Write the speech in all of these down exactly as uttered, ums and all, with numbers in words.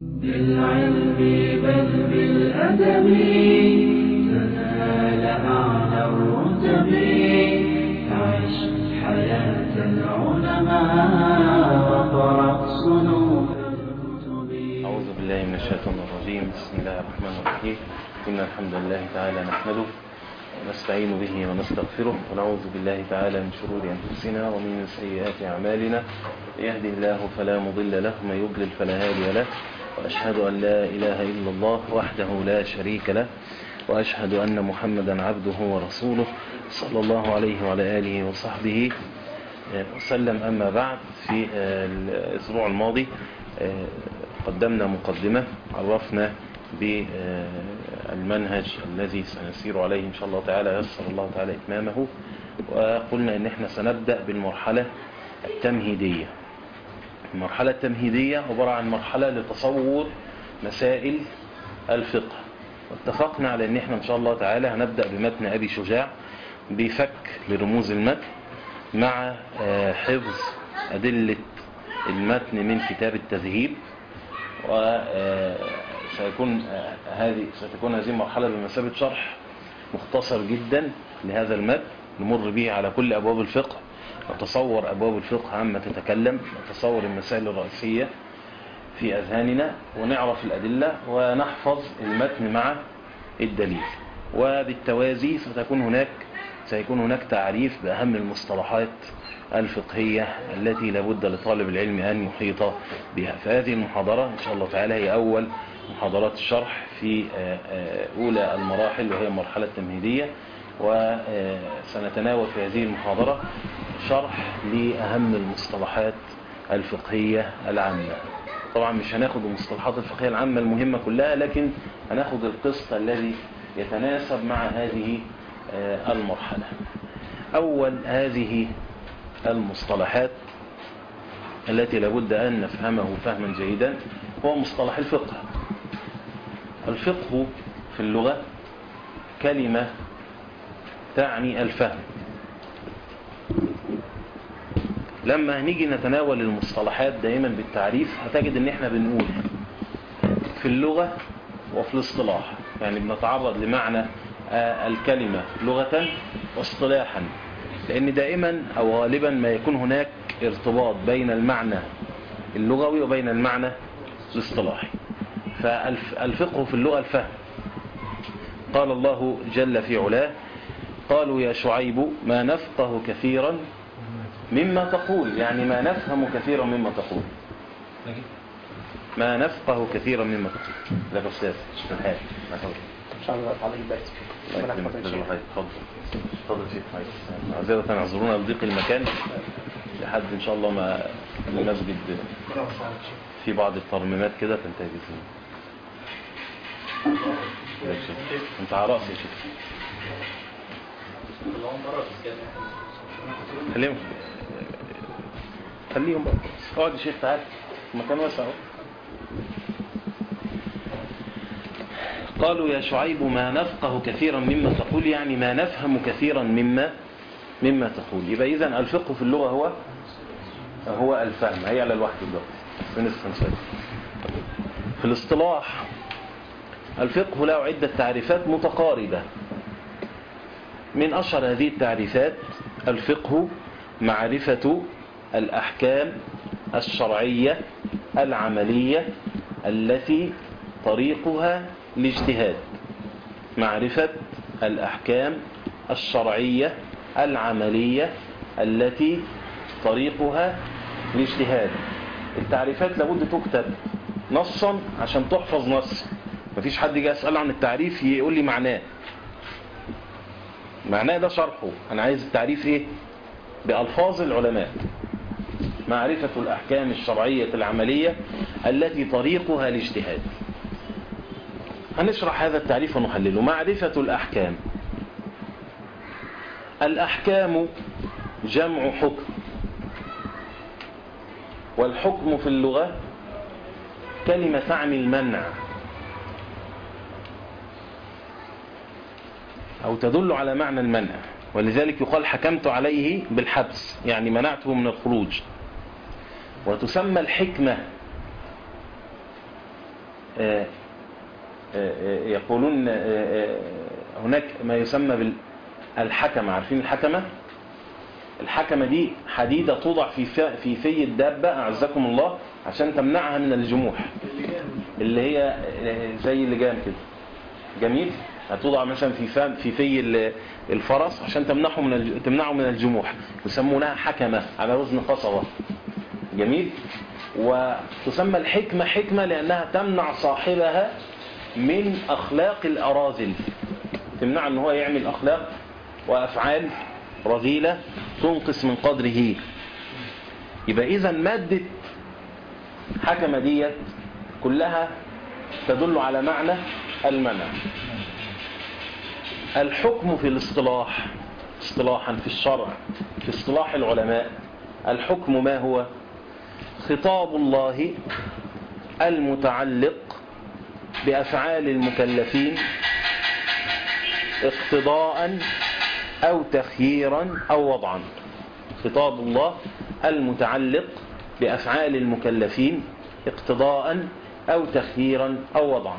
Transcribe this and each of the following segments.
بالعلم بل بالأدب تنال أعلى الرتب. عش حياة العلماء وقرأ صنوف الكتب. أعوذ بالله من الشيطان الرجيم. بسم الله الرحمن الرحيم. إن الحمد لله تعالى نحمده ونستعين به ونستغفره ونعوذ بالله تعالى من شرور أنفسنا ومن سيئات أعمالنا. يهدي الله فلا مضل له ومن يضلل فلا هادي له، وأشهد أن لا إله إلا الله وحده لا شريك له، وأشهد أن محمدا عبده ورسوله صلى الله عليه وعلى آله وصحبه وسلم. أما بعد، في الأسبوع الماضي قدمنا مقدمة عرفنا بالمنهج الذي سنسير عليه إن شاء الله تعالى، يسر الله تعالى إتمامه، وقلنا إن احنا سنبدأ بالمرحلة التمهيدية. المرحلة التمهيدية عبارة عن مرحلة لتصور مسائل الفقه، واتفقنا على ان احنا ان شاء الله تعالى هنبدأ بمتن ابي شجاع بفك لرموز المتن مع حفظ أدلة المتن من كتاب التذهيب. وسيكون هذه ستكون هذه المرحلة بمثابة شرح مختصر جدا لهذا المتن، نمر به على كل أبواب الفقه، نتصور أبواب الفقه عما تتكلم، نتصور المسائل الرئيسية في أذهاننا، ونعرف الأدلة ونحفظ المتن مع الدليل. وبالتوازي ستكون هناك سيكون هناك تعريف بأهم المصطلحات الفقهية التي لابد لطالب العلم أن يحيط بها. فهذه المحاضرة إن شاء الله تعالى هي أول محاضرات الشرح في أولى المراحل، وهي المرحلة التمهيدية. وسنتناول في هذه المحاضرة شرح لأهم المصطلحات الفقهية العامة. طبعا مش هناخد المصطلحات الفقهية العامة المهمة كلها، لكن هناخد القسط الذي يتناسب مع هذه المرحلة. أول هذه المصطلحات التي لابد أن نفهمه فهما جيدا هو مصطلح الفقه. الفقه في اللغة كلمة تعني الفهم. لما هنيجي نتناول المصطلحات دائما بالتعريف هتجد ان احنا بنقول في اللغة وفي الاصطلاح، يعني بنتعرض لمعنى الكلمة لغة واصطلاحا، لان دائما او غالبا ما يكون هناك ارتباط بين المعنى اللغوي وبين المعنى الاصطلاحي. فالفقه في اللغة الفهم. قال الله جل في علاه: قالوا يا شعيب ما نفقه كثيرا مما تقول، يعني ما نفهم كثيرا مما تقول، ما نفقه كثيرا مما تقول. لا أستاذ الحال إن شاء الله تعالى يبارك فيك. تفضل تفضل شيخ. معذرة اعذرونا لضيق المكان لحد إن شاء الله ما المسجد في بعض الترميمات كده تنتهي بإذن الله. أنت على رأسي يا شيخ. خليهم خليهم بقى. اقعد يا شيخ، تعال، المكان واسع. قالوا يا شعيب ما نفقه كثيرا مما تقول، يعني ما نفهم كثيرا مما مما تقول. يبقى إذن الفقه في اللغة هو هو الفهم. هي على الواحد دلوقتي. في الاصطلاح الفقه له عدة تعريفات متقاربة. من أشهر هذه التعريفات: الفقه معرفة الأحكام الشرعية العملية التي طريقها الاجتهاد. معرفة الأحكام الشرعية العملية التي طريقها الاجتهاد. التعريفات لابد تكتب نصا عشان تحفظ نص. مفيش حد جاء يسأل عن التعريف يقول لي معناه معناه ده شرحه. أنا عايز التعريف إيه؟ بألفاظ العلماء. معرفة الأحكام الشرعية العملية التي طريقها الاجتهاد. هنشرح هذا التعريف ونحلله. معرفة الأحكام. الأحكام جمع حكم، والحكم في اللغة كلمة تعني المنع أو تدل على معنى المنع، ولذلك يقال حكمت عليه بالحبس، يعني منعته من الخروج. وتسمى الحكمة آه آه يقولون آه هناك ما يسمى بالحكمة. عارفين الحكمة؟ الحكمة دي حديدة توضع في في في, في الدابة أعزكم الله عشان تمنعها من الجموح، اللي هي زي اللجام كده. جميل. هتوضع مثلا في فم في في الفرس عشان تمنعه من تمنعه من الجموح، يسمونها حكمة على وزن قصبة. جميل. وتسمى الحكمة حكمة لأنها تمنع صاحبها من أخلاق الأراذل، تمنع أن هو يعمل أخلاق وأفعال رذيلة تنقص من قدره. يبقى إذا مادة حكمة ديت كلها تدل على معنى المنع. الحكم في الاصطلاح، اصطلاحا في الشرع، في اصطلاح العلماء، الحكم ما هو؟ خطاب الله المتعلق بأفعال المكلفين اقتضاء أو تخييرا أو وضعا. خطاب الله المتعلق بأفعال المكلفين اقتضاء أو تخييرا أو وضعا.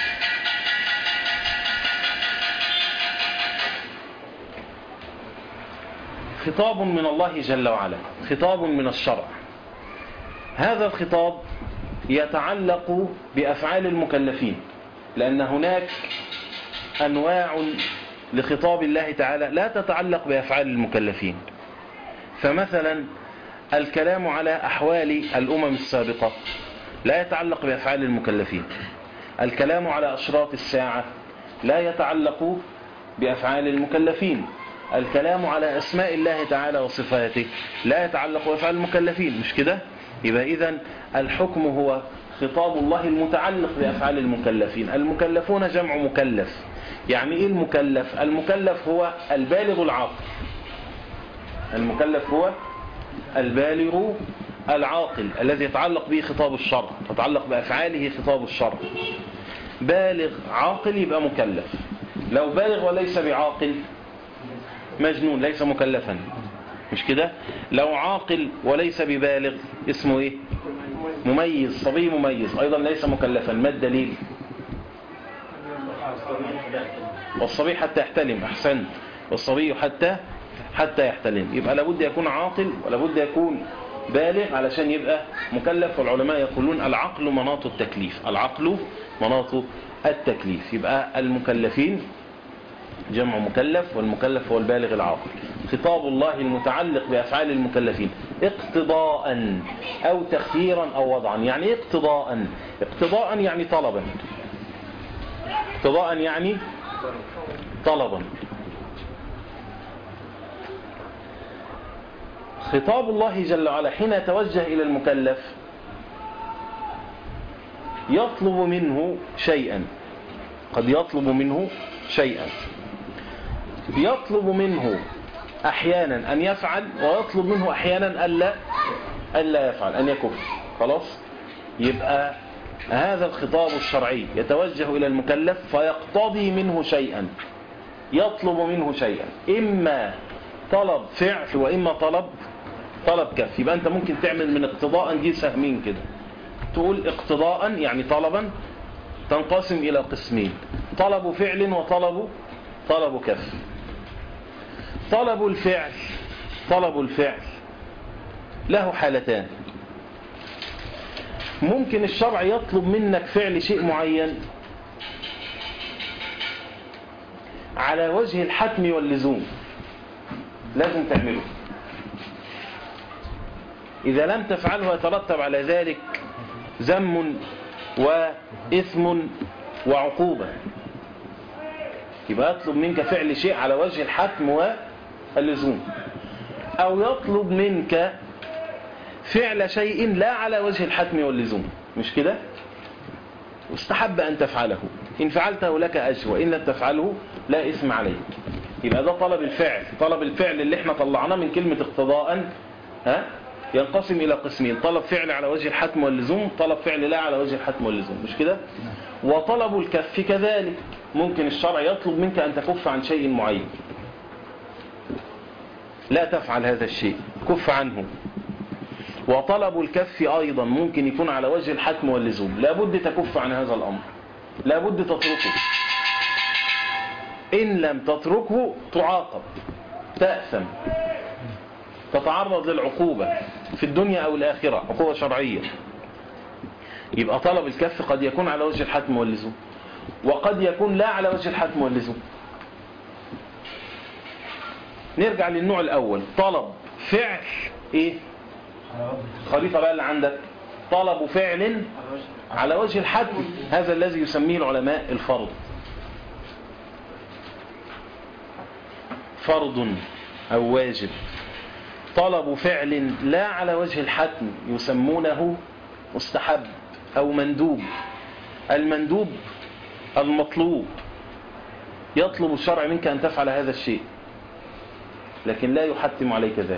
خطاب من الله جل وعلا، خطاب من الشرع. هذا الخطاب يتعلق بأفعال المكلفين، لأن هناك أنواع لخطاب الله تعالى لا تتعلق بأفعال المكلفين. فمثلا الكلام على أحوال الأمم السابقة لا يتعلق بأفعال المكلفين. الكلام على أشراط الساعة لا يتعلق بأفعال المكلفين. الكلام على أسماء الله تعالى وصفاته لا يتعلق بأفعال المكلفين. مش كده؟ يبقى إذن الحكم هو خطاب الله المتعلق بأفعال المكلفين. المكلفون جمع مكلف. يعني إيه المكلف؟ المكلف هو البالغ العاقل. المكلف هو البالغ العاقل الذي يتعلق به خطاب الشرع، يتعلق بأفعاله خطاب الشرع. بالغ عاقل يبقى مكلف. لو بالغ وليس بعاقل مجنون ليس مكلفا. مش كده؟ لو عاقل وليس ببالغ اسمه ايه؟ مميز. صبي مميز ايضا ليس مكلفا. ما الدليل؟ والصبي حتى يحتلم. احسنت. والصبي حتى حتى يحتلم. يبقى لابد يكون عاقل ولابد يكون بالغ علشان يبقى مكلف. والعلماء يقولون العقل مناط التكليف. العقل مناط التكليف. يبقى المكلفين جمع مكلف، والمكلف هو البالغ العاقل. خطاب الله المتعلق بأفعال المكلفين اقتضاء أو تخييرا أو وضعا. يعني اقتضاء، اقتضاء يعني طلبا، اقتضاء يعني طلبا. خطاب الله جل وعلا حين يتوجه إلى المكلف يطلب منه شيئا. قد يطلب منه شيئا. يطلب منه أحيانا أن يفعل، ويطلب منه أحيانا ألا ألا يفعل، أن يكف. خلاص؟ يبقى هذا الخطاب الشرعي يتوجه إلى المكلف فيقتضي منه شيئا، يطلب منه شيئا، إما طلب فعل وإما طلب طلب كف. يبقى أنت ممكن تعمل من اقتضاء دي سهمين كده، تقول اقتضاء يعني طلبا تنقسم إلى قسمين: طلب فعل وطلب طلب كف. طلب الفعل طلب الفعل له حالتان. ممكن الشرع يطلب منك فعل شيء معين على وجه الحتم واللزوم، لازم تعمله. إذا لم تفعله يترتب على ذلك ذم وإثم وعقوبة. يبقى يطلب منك فعل شيء على وجه الحتم واللزوم، أو يطلب منك فعل شيء لا على وجه الحتم واللزوم. مش كده؟ واستحب أن تفعله، إن فعلته لك أجر وإن لم تفعله لا إثم عليك. يبقى ده طلب الفعل. طلب الفعل اللي احنا طلعناه من كلمة اقتضاء ها ينقسم إلى قسمين: طلب فعل على وجه الحتم واللزوم، طلب فعل لا على وجه الحتم واللزوم. مش كده؟ وطلب الكف كذلك. ممكن الشرع يطلب منك أن تكف عن شيء معين، لا تفعل هذا الشيء، كف عنه. وطلب الكف أيضا ممكن يكون على وجه الحتم واللزوم، لابد تكف عن هذا الأمر، لابد تتركه، إن لم تتركه تعاقب، تأثم، تتعرض للعقوبة في الدنيا أو الآخرة، عقوبة شرعية. يبقى طلب الكف قد يكون على وجه الحتم واللزوم، وقد يكون لا على وجه الحتم واللزوم. نرجع للنوع الأول، طلب فعل إيه؟ خليفة بقى اللي عندك، طلب فعل على وجه الحتم، هذا الذي يسميه العلماء الفرض. فرض أو واجب. طلب فعل لا على وجه الحتم يسمونه مستحب أو مندوب. المندوب المطلوب، يطلب الشرع منك أن تفعل هذا الشيء لكن لا يحتم عليك ذلك.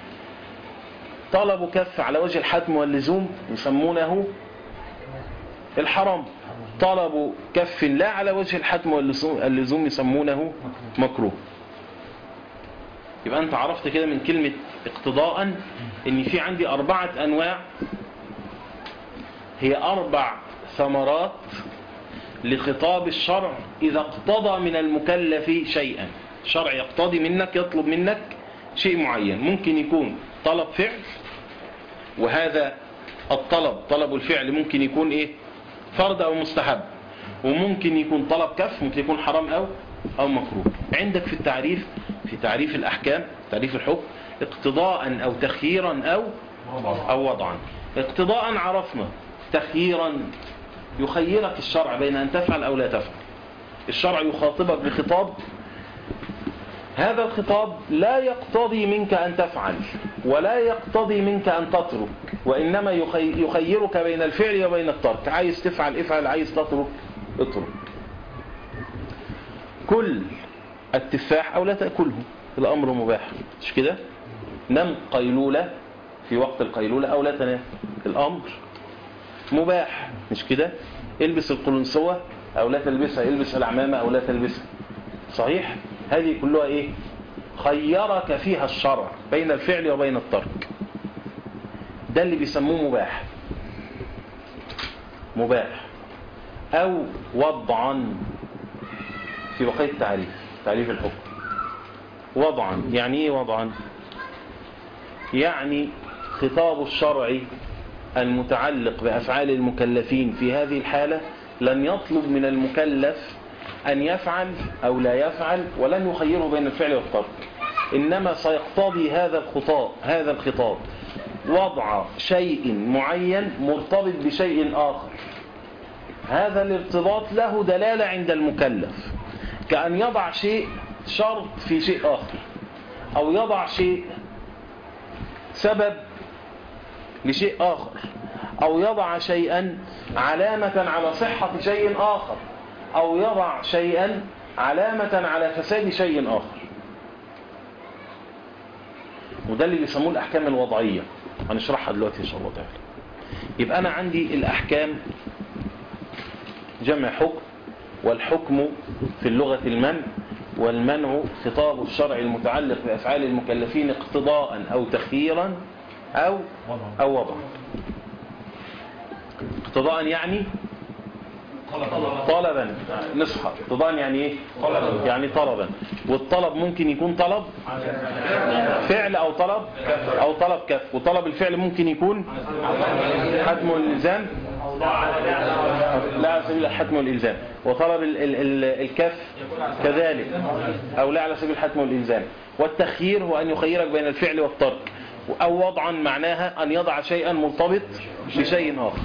طلب كف على وجه الحتم واللزوم يسمونه الحرام. طلب كف لا على وجه الحتم واللزوم يسمونه مكروه. يبقى أنت عرفت كده من كلمة اقتضاء إن في عندي أربعة أنواع، هي أربع ثمرات لخطاب الشرع إذا اقتضى من المكلف شيئا. الشرع يقتضي منك، يطلب منك شيء معين، ممكن يكون طلب فعل، وهذا الطلب طلب الفعل ممكن يكون إيه؟ فرض أو مستحب، وممكن يكون طلب كف، ممكن يكون حرام أو أو مكروه. عندك في التعريف، في تعريف الأحكام، تعريف الحكم، اقتضاء أو تخييرا أو أو وضعا. اقتضاء عرفنا، تخييرا يخيرك الشرع بين أن تفعل أو لا تفعل. الشرع يخاطبك بخطاب، هذا الخطاب لا يقتضي منك أن تفعل ولا يقتضي منك أن تترك، وإنما يخيرك بين الفعل وبين الترك. عايز تفعل افعل، عايز تترك اترك. كل التفاح أو لا تأكله، الأمر مباح، مش كده؟ نم قيلولة في وقت القيلولة أو لا تنام، الأمر مباح، مش كده؟ البس القلنسوة أو لا تلبسها، البس العمامة أو لا تلبسها، صحيح؟ هذه كلها إيه؟ خيرك فيها الشرع بين الفعل وبين الترك. ده اللي بيسموه مباح. مباح أو وضعا في بقية التعريف، تعريف الحكم. وضعا يعني إيه وضعا؟ يعني خطاب الشرع المتعلق بأفعال المكلفين في هذه الحالة لن يطلب من المكلف أن يفعل أو لا يفعل، ولن يخيره بين الفعل والترك، إنما سيقتضي هذا الخطاب هذا الخطاب وضع شيء معين مرتبط بشيء آخر. هذا الارتباط له دلالة عند المكلف، كأن يضع شيء شرط في شيء آخر، أو يضع شيء سبب لشيء آخر، أو يضع شيئا علامة على صحة شيء آخر، أو يضع شيئا علامة على فساد شيء آخر. وده اللي بيسموه الأحكام الوضعية، هنشرحها دلوقتي إن شاء الله تعالى. يبقى أنا عندي الأحكام جمع حكم، والحكم في اللغة المنع، والمنع خطاب الشرع المتعلق بأفعال المكلفين اقتضاء أو تخييرا أو أو وضعا. اقتضاء يعني طلبا، نصحى. اقتضاء يعني ايه؟ يعني طلبا. والطلب ممكن يكون طلب فعل او طلب او طلب كف. وطلب الفعل ممكن يكون حتم والالزام، لا على سبيل الحتم والالزام. وطلب ال ال ال الكف كذلك، او لا على سبيل الحتم والالزام. والتخيير هو ان يخيرك بين الفعل والترك. او وضعا معناها ان يضع شيئا مرتبط بشيء اخر.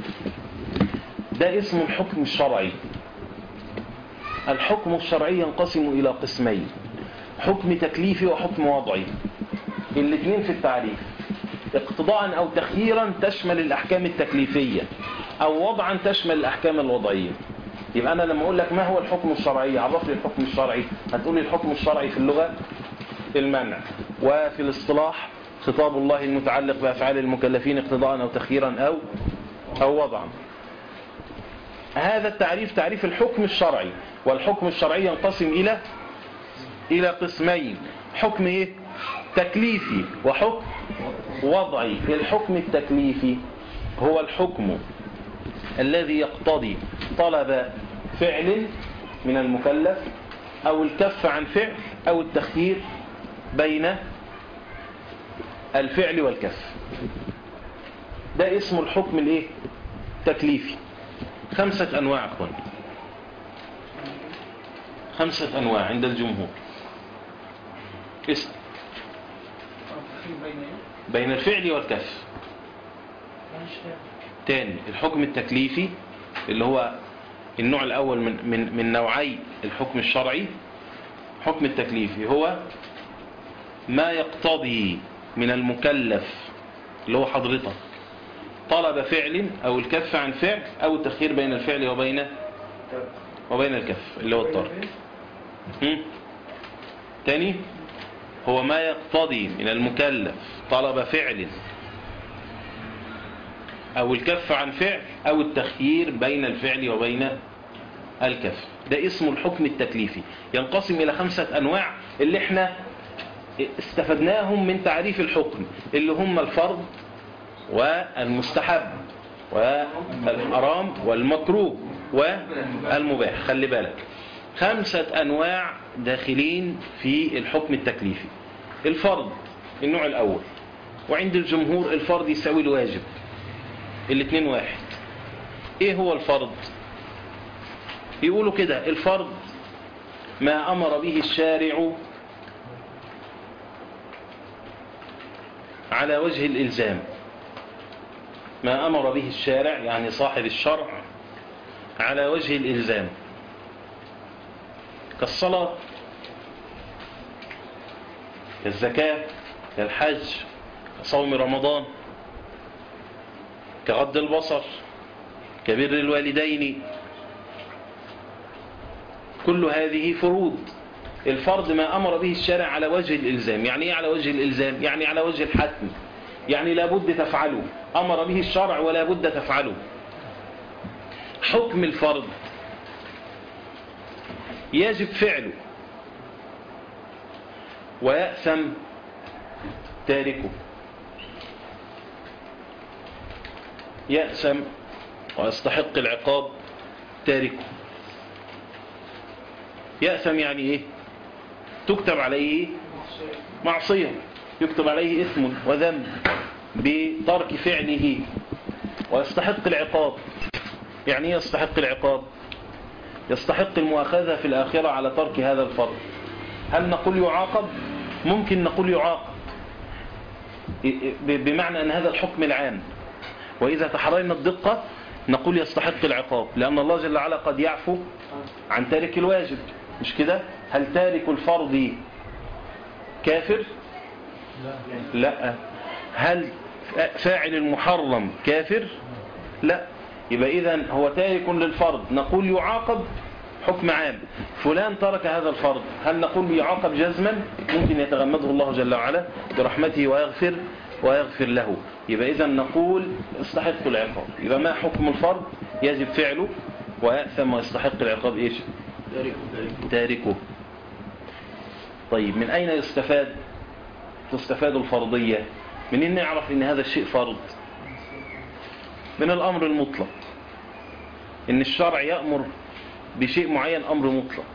ده اسم الحكم الشرعي. الحكم الشرعي ينقسم إلى قسمين، حكم تكليفي وحكم وضعي. الاثنين في التعريف. اقتضاء أو تخييرا تشمل الأحكام التكليفية، أو وضعا تشمل الأحكام الوضعية. يبقى أنا لما أقول لك ما هو الحكم الشرعي، عرف لي الحكم الشرعي، هتقول لي الحكم الشرعي في اللغة المنع، وفي الاصطلاح خطاب الله المتعلق بأفعال المكلفين اقتضاء أو تخييرا أو أو وضعا. هذا التعريف تعريف الحكم الشرعي. والحكم الشرعي ينقسم إلى إلى قسمين، حكم إيه؟ تكليفي وحكم وضعي. الحكم التكليفي هو الحكم الذي يقتضي طلب فعل من المكلف أو الكف عن فعل أو التخيير بين الفعل والكف. ده اسمه الحكم الايه تكليفي. خمسة أنواع أخوان، خمسة أنواع عند الجمهور. اسم بين الفعل والكف. تاني الحكم التكليفي اللي هو النوع الأول من, من, من نوعي الحكم الشرعي. الحكم التكليفي هو ما يقتضي من المكلف اللي هو حضرتك طلب فعل أو الكف عن فعل أو التخيير بين الفعل وبين وبين الكف اللي هو الترك. تاني هو ما يقتضي من المكلف طلب فعل أو الكف عن فعل أو التخيير بين الفعل وبين الكف. ده اسمه الحكم التكليفي. ينقسم إلى خمسة أنواع اللي احنا استفدناهم من تعريف الحكم، اللي هم الفرض والمستحب والحرام والمكروه والمباح. خلي بالك خمسة أنواع داخلين في الحكم التكليفي. الفرض النوع الأول، وعند الجمهور الفرض يساوي الواجب، الاثنين واحد. ايه هو الفرض؟ يقولوا كده الفرض ما أمر به الشارع على وجه الإلزام. ما أمر به الشارع يعني صاحب الشرع على وجه الإلزام، كالصلاة كالزكاة كالحج كصوم رمضان كغض البصر كبر الوالدين. كل هذه فروض. الفرض ما أمر به الشارع على وجه الإلزام. يعني إيه على وجه الإلزام؟ يعني على وجه الحتم، يعني لابد تفعله، أمر به الشرع ولا بد تفعله. حكم الفرض يجب فعله ويأثم تاركه. يأثم ويستحق العقاب تاركه. يأثم يعني إيه؟ تكتب عليه معصية، يكتب عليه إثم وذنب بترك فعله، ويستحق العقاب. يعني إيه يستحق العقاب؟ يستحق المؤاخذة في الآخرة على ترك هذا الفرض. هل نقول يعاقب؟ ممكن نقول يعاقب بمعنى أن هذا الحكم العام، وإذا تحرينا الدقة نقول يستحق العقاب، لأن الله جل وعلا قد يعفو عن تارك الواجب، مش كده؟ هل تارك الفرض كافر؟ لا. هل فاعل المحرم كافر؟ لا. يبقى إذن هو تارك للفرض، نقول يعاقب حكم عام. فلان ترك هذا الفرض، هل نقول يعاقب جزما؟ ممكن يتغمده الله جل وعلا برحمته ويغفر ويغفر له. يبقى إذن نقول استحق العقاب. يبقى ما حكم الفرض؟ يجب فعله ويأثم ويستحق العقاب إيش؟ تاركه. طيب من أين يستفاد تستفاد الفرضية؟ من أين نعرف إن هذا الشيء فرض؟ من الأمر المطلق، إن الشرع يأمر بشيء معين أمر مطلق.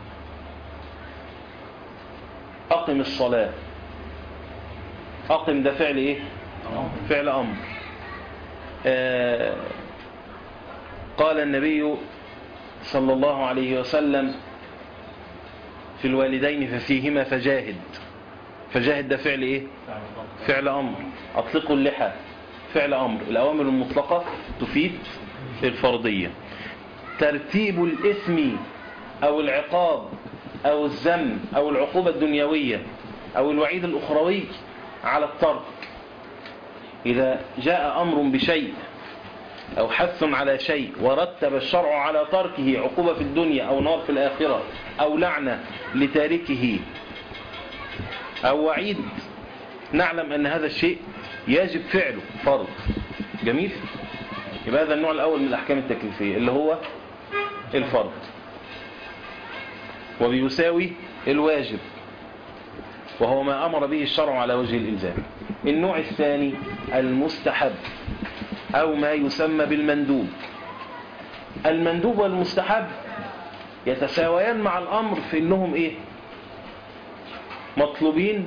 أقم الصلاة، أقم ده فعل إيه؟ فعل أمر. آه قال النبي صلى الله عليه وسلم في الوالدين ففيهما فجاهد. فجاهد ده فعل إيه؟ فعل أمر. أطلقوا اللحى فعل أمر. الأوامر المطلقة تفيد الفرضية. ترتيب الإثم أو العقاب أو الذم أو العقوبة الدنيوية أو الوعيد الأخروي على الترك. إذا جاء أمر بشيء أو حث على شيء ورتب الشرع على تركه عقوبة في الدنيا أو نار في الآخرة أو لعنة لتاركه أو وعيد، نعلم أن هذا الشيء يجب فعله فرض. جميل. يبقى هذا النوع الأول من الأحكام التكليفية اللي هو الفرض، وبيساوي الواجب. وهو ما أمر به الشرع على وجه الإلزام. النوع الثاني المستحب أو ما يسمى بالمندوب. المندوب والمستحب يتساويان مع الأمر في أنهم إيه؟ مطلوبين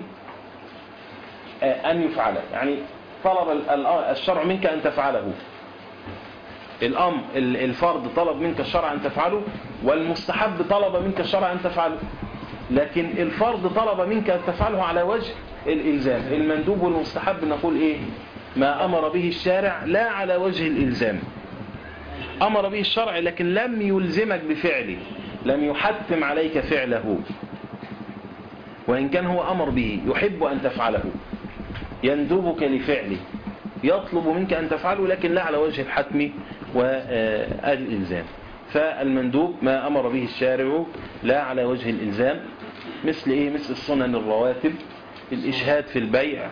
أن يفعل، يعني طلب الشرع منك أن تفعله. الأمر الفرض طلب منك الشرع أن تفعله، والمستحب طلب منك الشرع أن تفعله، لكن الفرض طلب منك أن تفعله على وجه الإلزام. المندوب والمستحب نقول إيه؟ ما أمر به الشارع لا على وجه الإلزام. أمر به الشرع لكن لم يلزمك بفعله، لم يحتم عليك فعله، وإن كان هو أمر به يحب أن تفعله، يندوبك لفعله، يطلب منك أن تفعله لكن لا على وجه الحتم والإلزام. فالمندوب ما أمر به الشارع لا على وجه الإلزام، مثل إيه؟ مثل السنن الرواتب، الإشهاد في البيع،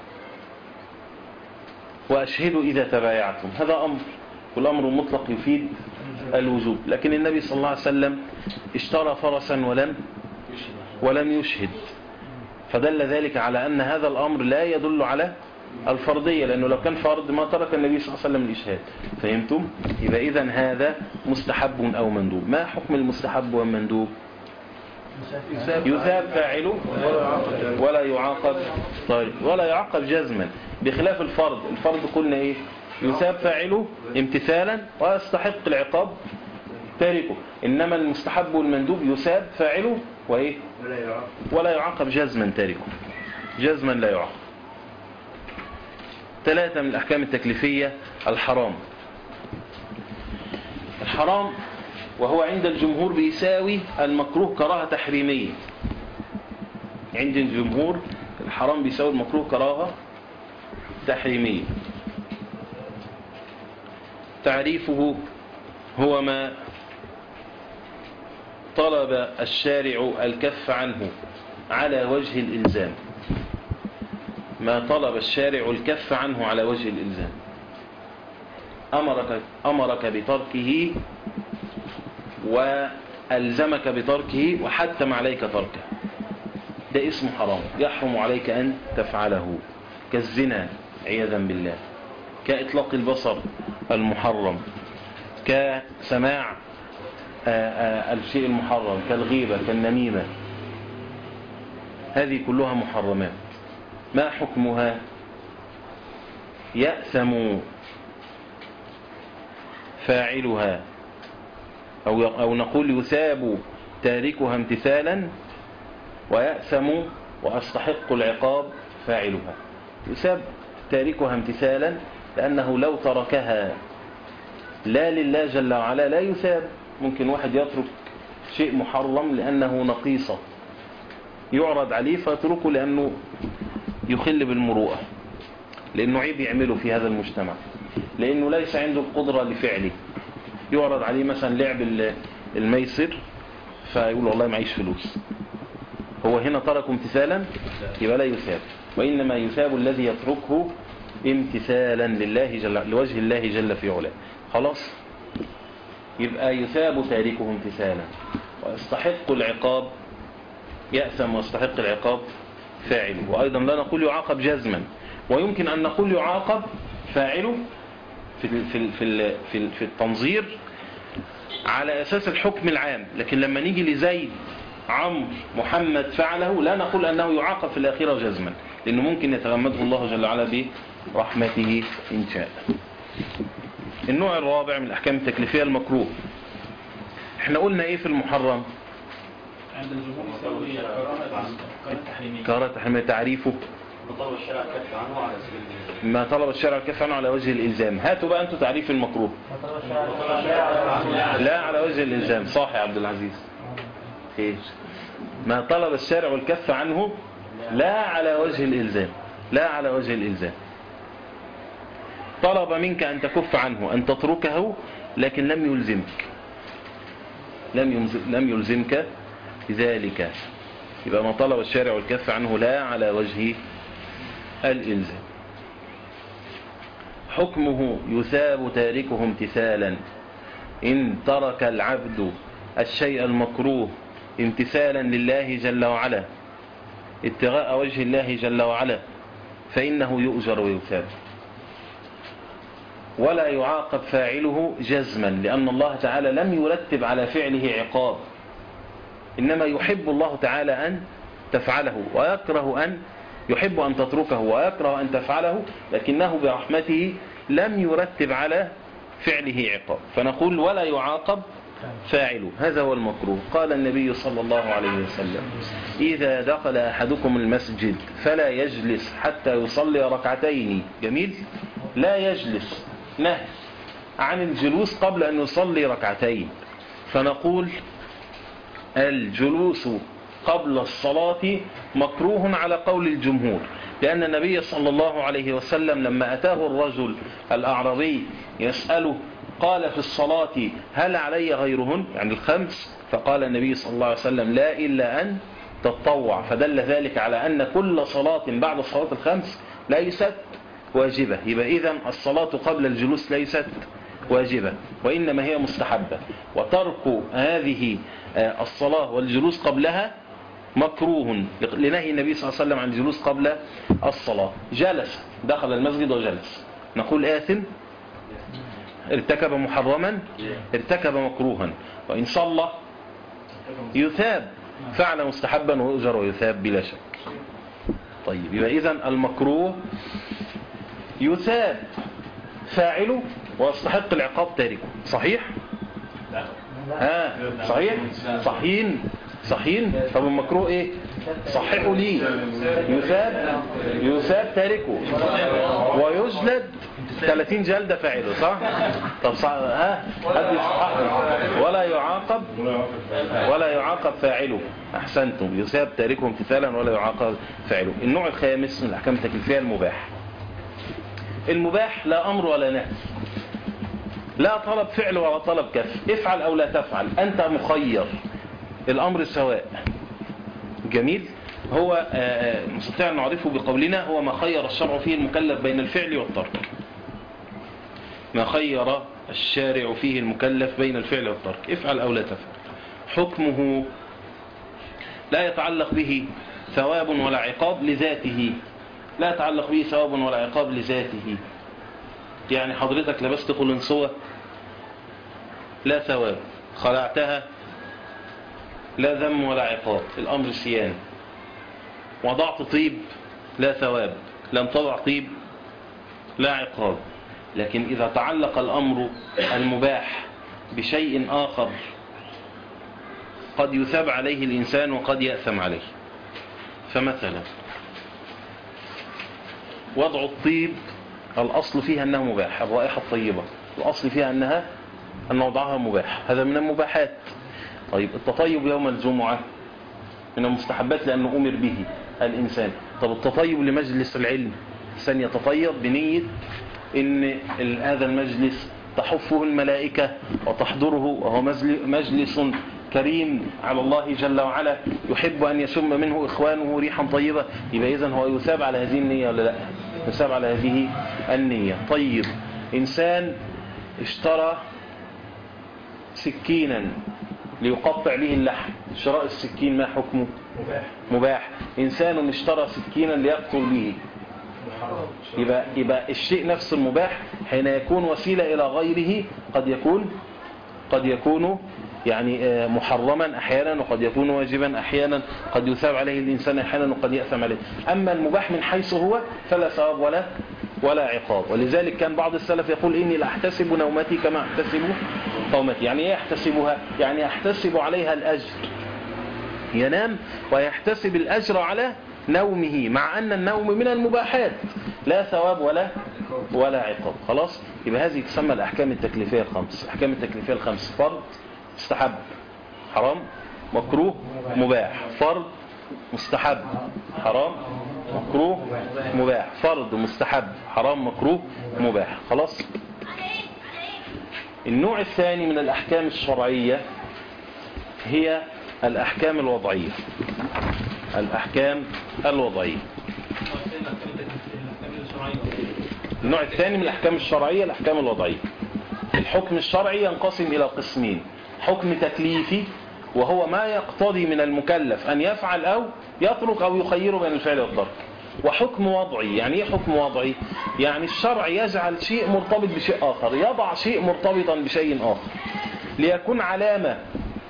وأشهدوا إذا تبايعتم، هذا أمر، والأمر المطلق يفيد الوجوب. لكن النبي صلى الله عليه وسلم اشترى فرسا ولم ولم يشهد، فدل ذلك على أن هذا الأمر لا يدل على الفرضية، لأنه لو كان فرض ما ترك النبي صلى الله عليه وسلم الإشهاد. فهمتم؟ يبقى إذن هذا مستحب أو مندوب. ما حكم المستحب والمندوب؟ يثاب فاعله ولا يعاقب. طيب، ولا يعاقب جزما، بخلاف الفرض. الفرض قلنا إيه؟ يثاب فاعله امتثالا ويستحق العقاب تاركه. إنما المستحب والمندوب يثاب فاعله وإيه؟ ولا يعاقب جزما تاركه، جزما لا يعاقب. ثلاثة من الأحكام التكليفية الحرام. الحرام وهو عند الجمهور بيساوي المكروه كراهة تحريمية. عند الجمهور الحرام بيساوي المكروه كراهة تحريمية. تعريفه هو ما طلب الشارع الكف عنه على وجه الإلزام. ما طلب الشارع الكف عنه على وجه الإلزام، أمرك, أمرك بتركه وألزمك بتركه وحتم عليك تركه، ده اسمه حرام، يحرم عليك أن تفعله، كالزنا عياذا بالله، كإطلاق البصر المحرم، كسماع الشيء المحرم، كالغيبة، كالنميمة، هذه كلها محرمات. ما حكمها؟ يأثم فاعلها، أو أو نقول يثاب تاركها امتثالا، ويأثم وأستحق العقاب فاعلها. يثاب تاركها امتثالا لأنه لو تركها لا لله جل وعلا لا يثاب. ممكن واحد يترك شيء محرم لأنه نقيصة، يعرض عليه فيتركه لأنه يخل بالمروءة، لأنه عيب يعمله في هذا المجتمع، لأنه ليس عنده القدرة لفعله. يعرض عليه مثلا لعب الميسر فيقول والله معيش فلوس، هو هنا تركه امتثالا يبقى لا يثاب، وإنما يثاب الذي يتركه امتثالا لله جل لوجه الله جل في علاه. خلاص، يبقى يثاب تاركه امتثالا ويستحق العقاب، يأثم ويستحق العقاب فاعله. وأيضا لا نقول يعاقب جزما، ويمكن أن نقول يعاقب فاعله في في في في, في التنظير على أساس الحكم العام، لكن لما نيجي لزيد عمرو محمد فعله لا نقول أنه يعاقب في الآخرة جزما، لأنه ممكن يتغمده الله جل وعلا برحمته إن شاء. النوع الرابع من الأحكام التكليفية المكروه. احنا قلنا ايه في المحرم؟ عند الجمهور يساوي كراهة التحريمية. كراهة التحريمية. تعريفه طلب الشرع الكف عنه على سبيل ما طلب الشرع الكف عنه على وجه الإلزام. هاتوا بقى انتوا تعريف المكروه. لا على وجه الإلزام. صح يا عبد العزيز؟ ايه؟ ما طلب الشرع الكف عنه لا على وجه الإلزام، لا على وجه الإلزام. طلب منك أن تكف عنه، أن تتركه، لكن لم يلزمك، لم لم يلزمك بذلك. يبقى ما طلب الشارع الكف عنه لا على وجه الإلزام. حكمه يثاب تاركه امتثالا. إن ترك العبد الشيء المكروه امتثالا لله جل وعلا ابتغاء وجه الله جل وعلا فإنه يؤجر ويثاب، ولا يعاقب فاعله جزما، لأن الله تعالى لم يرتب على فعله عقاب، إنما يحب الله تعالى أن تفعله ويكره أن يحب أن تتركه ويكره أن تفعله، لكنه برحمته لم يرتب على فعله عقاب، فنقول ولا يعاقب فاعله. هذا هو المكروه. قال النبي صلى الله عليه وسلم إذا دخل أحدكم المسجد فلا يجلس حتى يصلي ركعتين. جميل. لا يجلس، نهي عن الجلوس قبل أن يصلي ركعتين، فنقول الجلوس قبل الصلاة مكروه على قول الجمهور، لأن النبي صلى الله عليه وسلم لما أتاه الرجل الأعرابي يسأله قال في الصلاة هل علي غيرهن، يعني الخمس، فقال النبي صلى الله عليه وسلم لا إلا أن تتطوع، فدل ذلك على أن كل صلاة بعد الصلاة الخمس ليست واجبة. يبقى إذن الصلاة قبل الجلوس ليست واجبة وإنما هي مستحبة، وترك هذه الصلاة والجلوس قبلها مكروه لنهي النبي صلى الله عليه وسلم عن الجلوس قبل الصلاة. جلس، دخل المسجد وجلس، نقول آثم، ارتكب محرما، ارتكب مكروها، وإن صلى يثاب، فعل مستحبا ويؤجر ويثاب بلا شك. طيب، يبقى إذن المكروه يثاب فاعله ويستحق العقاب تاركه. صحيح؟ ها صحيح؟ صحيحين صحيحين. طب المكروه ايه؟ صححوا لي. يثاب يثاب تاركه ويجلد ثلاثين جلدة فاعله. صح؟ طب صح... ها حد يصحح. ولا يعاقب ولا يعاقب فاعله. احسنتم. يثاب تاركه امتثالا ولا يعاقب فاعله. النوع الخامس من الاحكام التكليفيه المباح. المباح لا امر ولا نهي، لا طلب فعل ولا طلب كف، افعل او لا تفعل، انت مخير، الامر سواء. جميل. هو نستطيع ان نعرفه بقولنا هو ما خير الشرع فيه المكلف بين الفعل والترك. ما خير الشارع فيه المكلف بين الفعل والترك، افعل او لا تفعل. حكمه لا يتعلق به ثواب ولا عقاب لذاته، لا يتعلق به ثواب ولا عقاب لذاته. يعني حضرتك لبست قلنسوة لا ثواب، خلعتها لا ذم ولا عقاب، الأمر سيان. وضعت طيب لا ثواب، لم تضع طيب لا عقاب. لكن إذا تعلق الأمر المباح بشيء آخر قد يثاب عليه الإنسان وقد يأثم عليه. فمثلا وضع الطيب الأصل فيها أنها مباح، الرائحة الطيبة الأصل فيها أنها أن وضعها مباح، هذا من المباحات. طيب التطيب يوم الجمعة من المستحبات لأنه أمر به الإنسان. طب التطيب لمجلس العلم، الإنسان يتطيب بنية إن هذا المجلس تحفه الملائكة وتحضره، وهو مجلس كريم على الله جل وعلا يحب أن يشم منه إخوانه ريحا طيبة، يبقى إذن هو يثاب على هذه النية ولا لا؟ يثاب على هذه النية. طيب إنسان اشترى سكينا ليقطع به اللحم، شراء السكين ما حكمه؟ مباح. مباح. إنسان اشترى سكينا ليقتل به، يبقى, يبقى الشيء نفس المباح حين يكون وسيلة إلى غيره قد يكون قد يكون يعني محرما أحيانا، وقد يكون واجبا أحيانا، قد يثاب عليه الإنسان أحيانا وقد يأثم عليه. أما المباح من حيث هو فلا ثواب ولا ولا عقاب. ولذلك كان بعض السلف يقول إني لأحتسب نومتي كما أحتسب قومتي. يعني إيه يحتسبها؟ يعني يحتسب عليها الأجر، ينام ويحتسب الأجر على نومه، مع أن النوم من المباحات لا ثواب ولا ولا عقاب. خلاص. يبقى هذه تسمى الأحكام التكليفية الخمس. الأحكام التكليفية الخمس: فرض، مستحب، حرام، مكروه، مباح. فرض، مستحب، حرام، مكروه، مباح. فرض، مستحب، حرام، مكروه، مباح. خلاص. النوع الثاني من الأحكام الشرعية هي الأحكام الوضعية. الأحكام الوضعية. النوع الثاني من الأحكام الشرعية الأحكام الوضعية. الحكم الشرعي ينقسم إلى قسمين: حكم تكليفي وهو ما يقتضي من المكلف أن يفعل أو يترك أو يخير بين الفعل والترك. وحكم وضعي، يعني ايه حكم وضعي؟ يعني الشرع يجعل شيء مرتبط بشيء آخر، يضع شيء مرتبطا بشيء آخر ليكون علامة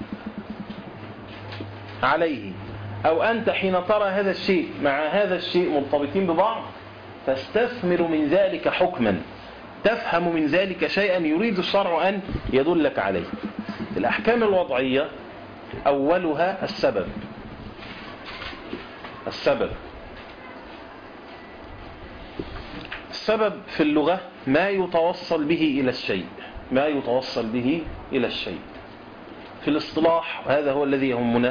عليه، أو أنت حين ترى هذا الشيء مع هذا الشيء مرتبطين ببعض تستثمر من ذلك حكما، تفهم من ذلك شيئا يريد الشرع أن يدلك عليه. الأحكام الوضعية أولها السبب. السبب السبب في اللغة ما يتوصل به إلى الشيء، ما يتوصل به إلى الشيء. في الاصطلاح، هذا هو الذي يهمنا،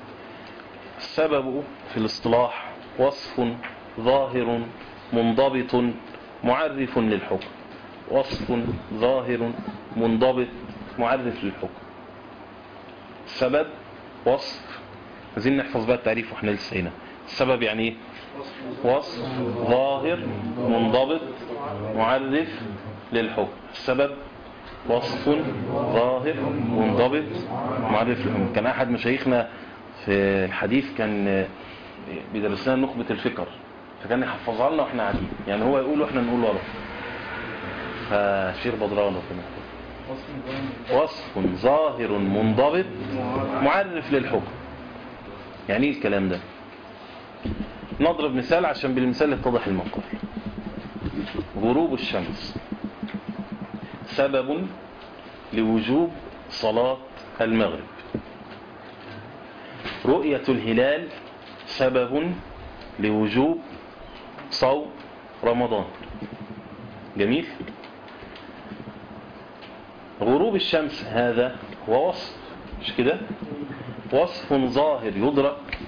السبب في الاصطلاح وصف ظاهر منضبط معرف للحكم. وصف ظاهر منضبط معرف للحكم. السبب وصف، عايزين نحفظ بقى التعريف واحنا لسه هنا. السبب يعني ايه؟ وصف ظاهر منضبط معرف للحكم. السبب وصف ظاهر منضبط معرف للحكم. كان احد مشايخنا في الحديث كان بيدرس لنا نخبة الفكر، فكان يحفظها لنا واحنا قاعدين، يعني هو يقول واحنا نقول ورا. فشير بدران وكده وصف ظاهر منضبط معرف للحكم. يعني ايه الكلام ده؟ نضرب مثال عشان بالمثال يتضح المقال. غروب الشمس سبب لوجوب صلاة المغرب. رؤية الهلال سبب لوجوب صوم رمضان. جميل. غروب الشمس هذا هو وصف، مش كده؟ وصف ظاهر يدرك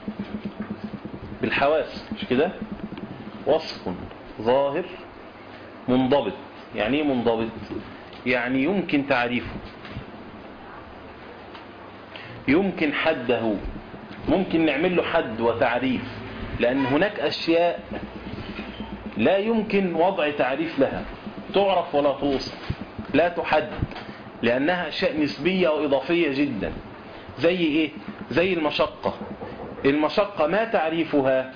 بالحواس، مش كده؟ وصف ظاهر منضبط. يعني ايه منضبط؟ يعني يمكن تعريفه، يمكن حده، ممكن نعمل له حد وتعريف، لأن هناك أشياء لا يمكن وضع تعريف لها، تعرف ولا توصف، لا تحد، لأنها أشياء نسبية وإضافية جدا. زي إيه؟ زي المشقة. المشقة ما تعريفها؟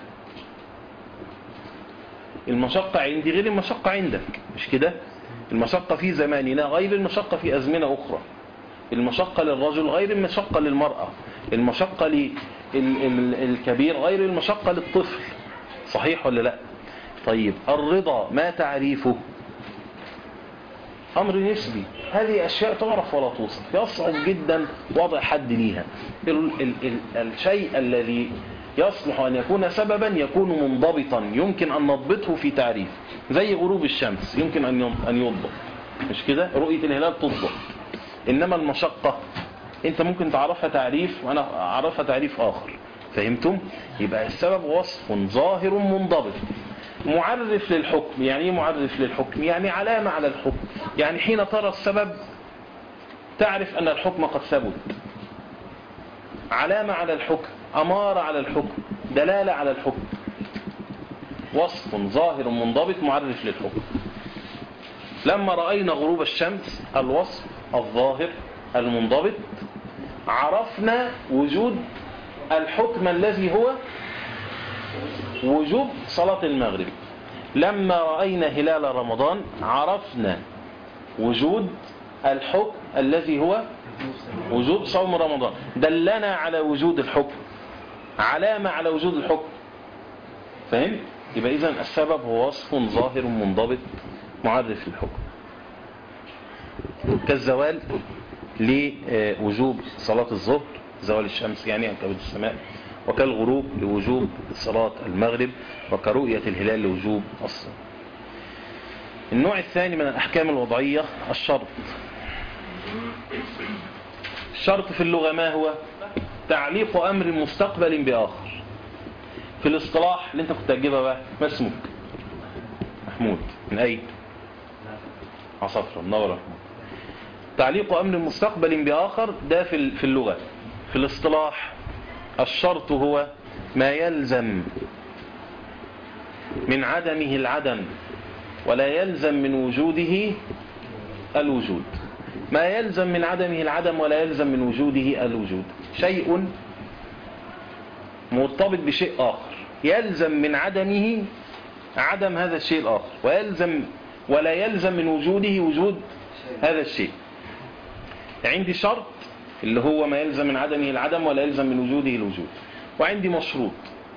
المشقة عندي غير المشقة عندك، مش كده؟ المشقة في زماننا غير المشقة في أزمنة أخرى. المشقة للرجل غير المشقة للمرأة. المشقة للكبير غير المشقة للطفل. صحيح ولا لا؟ طيب الرضا ما تعريفه؟ أمر نسبي. هذه أشياء تعرف ولا توصف، يصعب جدا وضع حد ليها. ال ال ال الشيء الذي يصلح أن يكون سببا يكون منضبطا، يمكن أن نضبطه في تعريف. زي غروب الشمس يمكن أن يضبط، مش كده؟ رؤية الهلال تضبط. إنما المشقة أنت ممكن تعرفها تعريف وأنا أعرفها تعريف آخر. فهمتم؟ يبقى السبب وصف ظاهر منضبط معرف للحكم. يعني ايه معرف للحكم؟ يعني علامة على الحكم. يعني حين ترى السبب تعرف أن الحكم قد ثبت. علامة على الحكم، أمارة على الحكم، دلالة على الحكم. وصف ظاهر منضبط معرف للحكم. لما رأينا غروب الشمس، الوصف الظاهر المنضبط، عرفنا وجود الحكم الذي هو وجوب صلاة المغرب. لما رأينا هلال رمضان عرفنا وجود الحكم الذي هو وجوب صوم رمضان. دلنا على وجود الحكم، علامة على وجود الحكم. فهم؟ يبقى إذن السبب هو وصف ظاهر منضبط معرف للحكم. كالزوال لوجوب صلاة الظهر، زوال الشمس يعني عن كبد السماء. وكالغروب لوجوب صلاة المغرب. وكرؤية الهلال لوجوب الصوم. النوع الثاني من الأحكام الوضعية الشرط. الشرط في اللغة ما هو؟ تعليق أمر مستقبل بآخر. في الاصطلاح اللي انت كنت تجيبها بقى، ما اسمك؟ محمود. من أي؟ عصفرة. منور محمود. تعليق أمر مستقبل بآخر ده في اللغة. في الاصطلاح الشرط هو ما يلزم من عدمه العدم ولا يلزم من وجوده الوجود. ما يلزم من عدمه العدم ولا يلزم من وجوده الوجود. شيء مرتبط بشيء آخر يلزم من عدمه عدم هذا الشيء الآخر، ويلزم ولا يلزم من وجوده وجود هذا الشيء. عندي شرط اللي هو ما يلزم من عدمه العدم ولا يلزم من وجوده الوجود، وعندي مشروط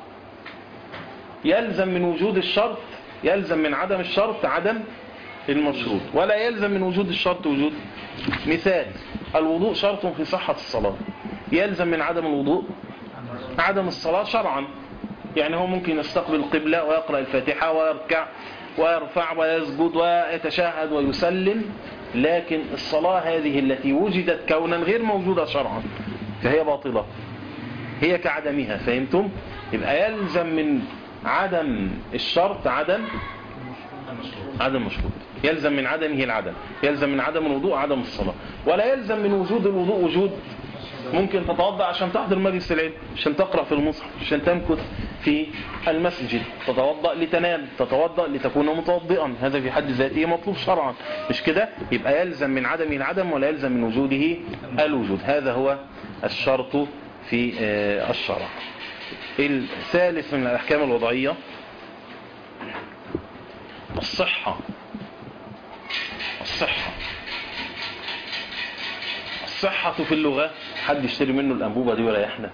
يلزم من وجود الشرط يلزم من عدم الشرط عدم المشروط، ولا يلزم من وجود الشرط وجود. مثال: الوضوء شرط في صحة الصلاة، يلزم من عدم الوضوء عدم الصلاة شرعا. يعني هو ممكن يستقبل القبلة ويقرأ الفاتحة ويركع ويرفع ويسجد ويتشهد ويسلم، لكن الصلاة هذه التي وجدت كونا غير موجودة شرعا فهي باطلة، هي كعدمها. فهمتم؟ يبقى يلزم من عدم الشرط عدم عدم مشروط، يلزم من عدمه العدم، يلزم من عدم الوضوء عدم الصلاة، ولا يلزم من وجود الوضوء وجود. ممكن تتوضأ عشان تحضر مجلس العلم، عشان تقرأ في المصحف، عشان تمكث في المسجد، تتوضأ لتنام، تتوضأ لتكون متوضئا، هذا في حد ذاته مطلوب شرعا، مش كده؟ يبقى يلزم من عدمه العدم ولا يلزم من وجوده الوجود. هذا هو الشرط في الشرع. الثالث من الأحكام الوضعية الصحة. الصحة الصحة في اللغة، حد يشتري منه الأنبوبة دي ويريحنا.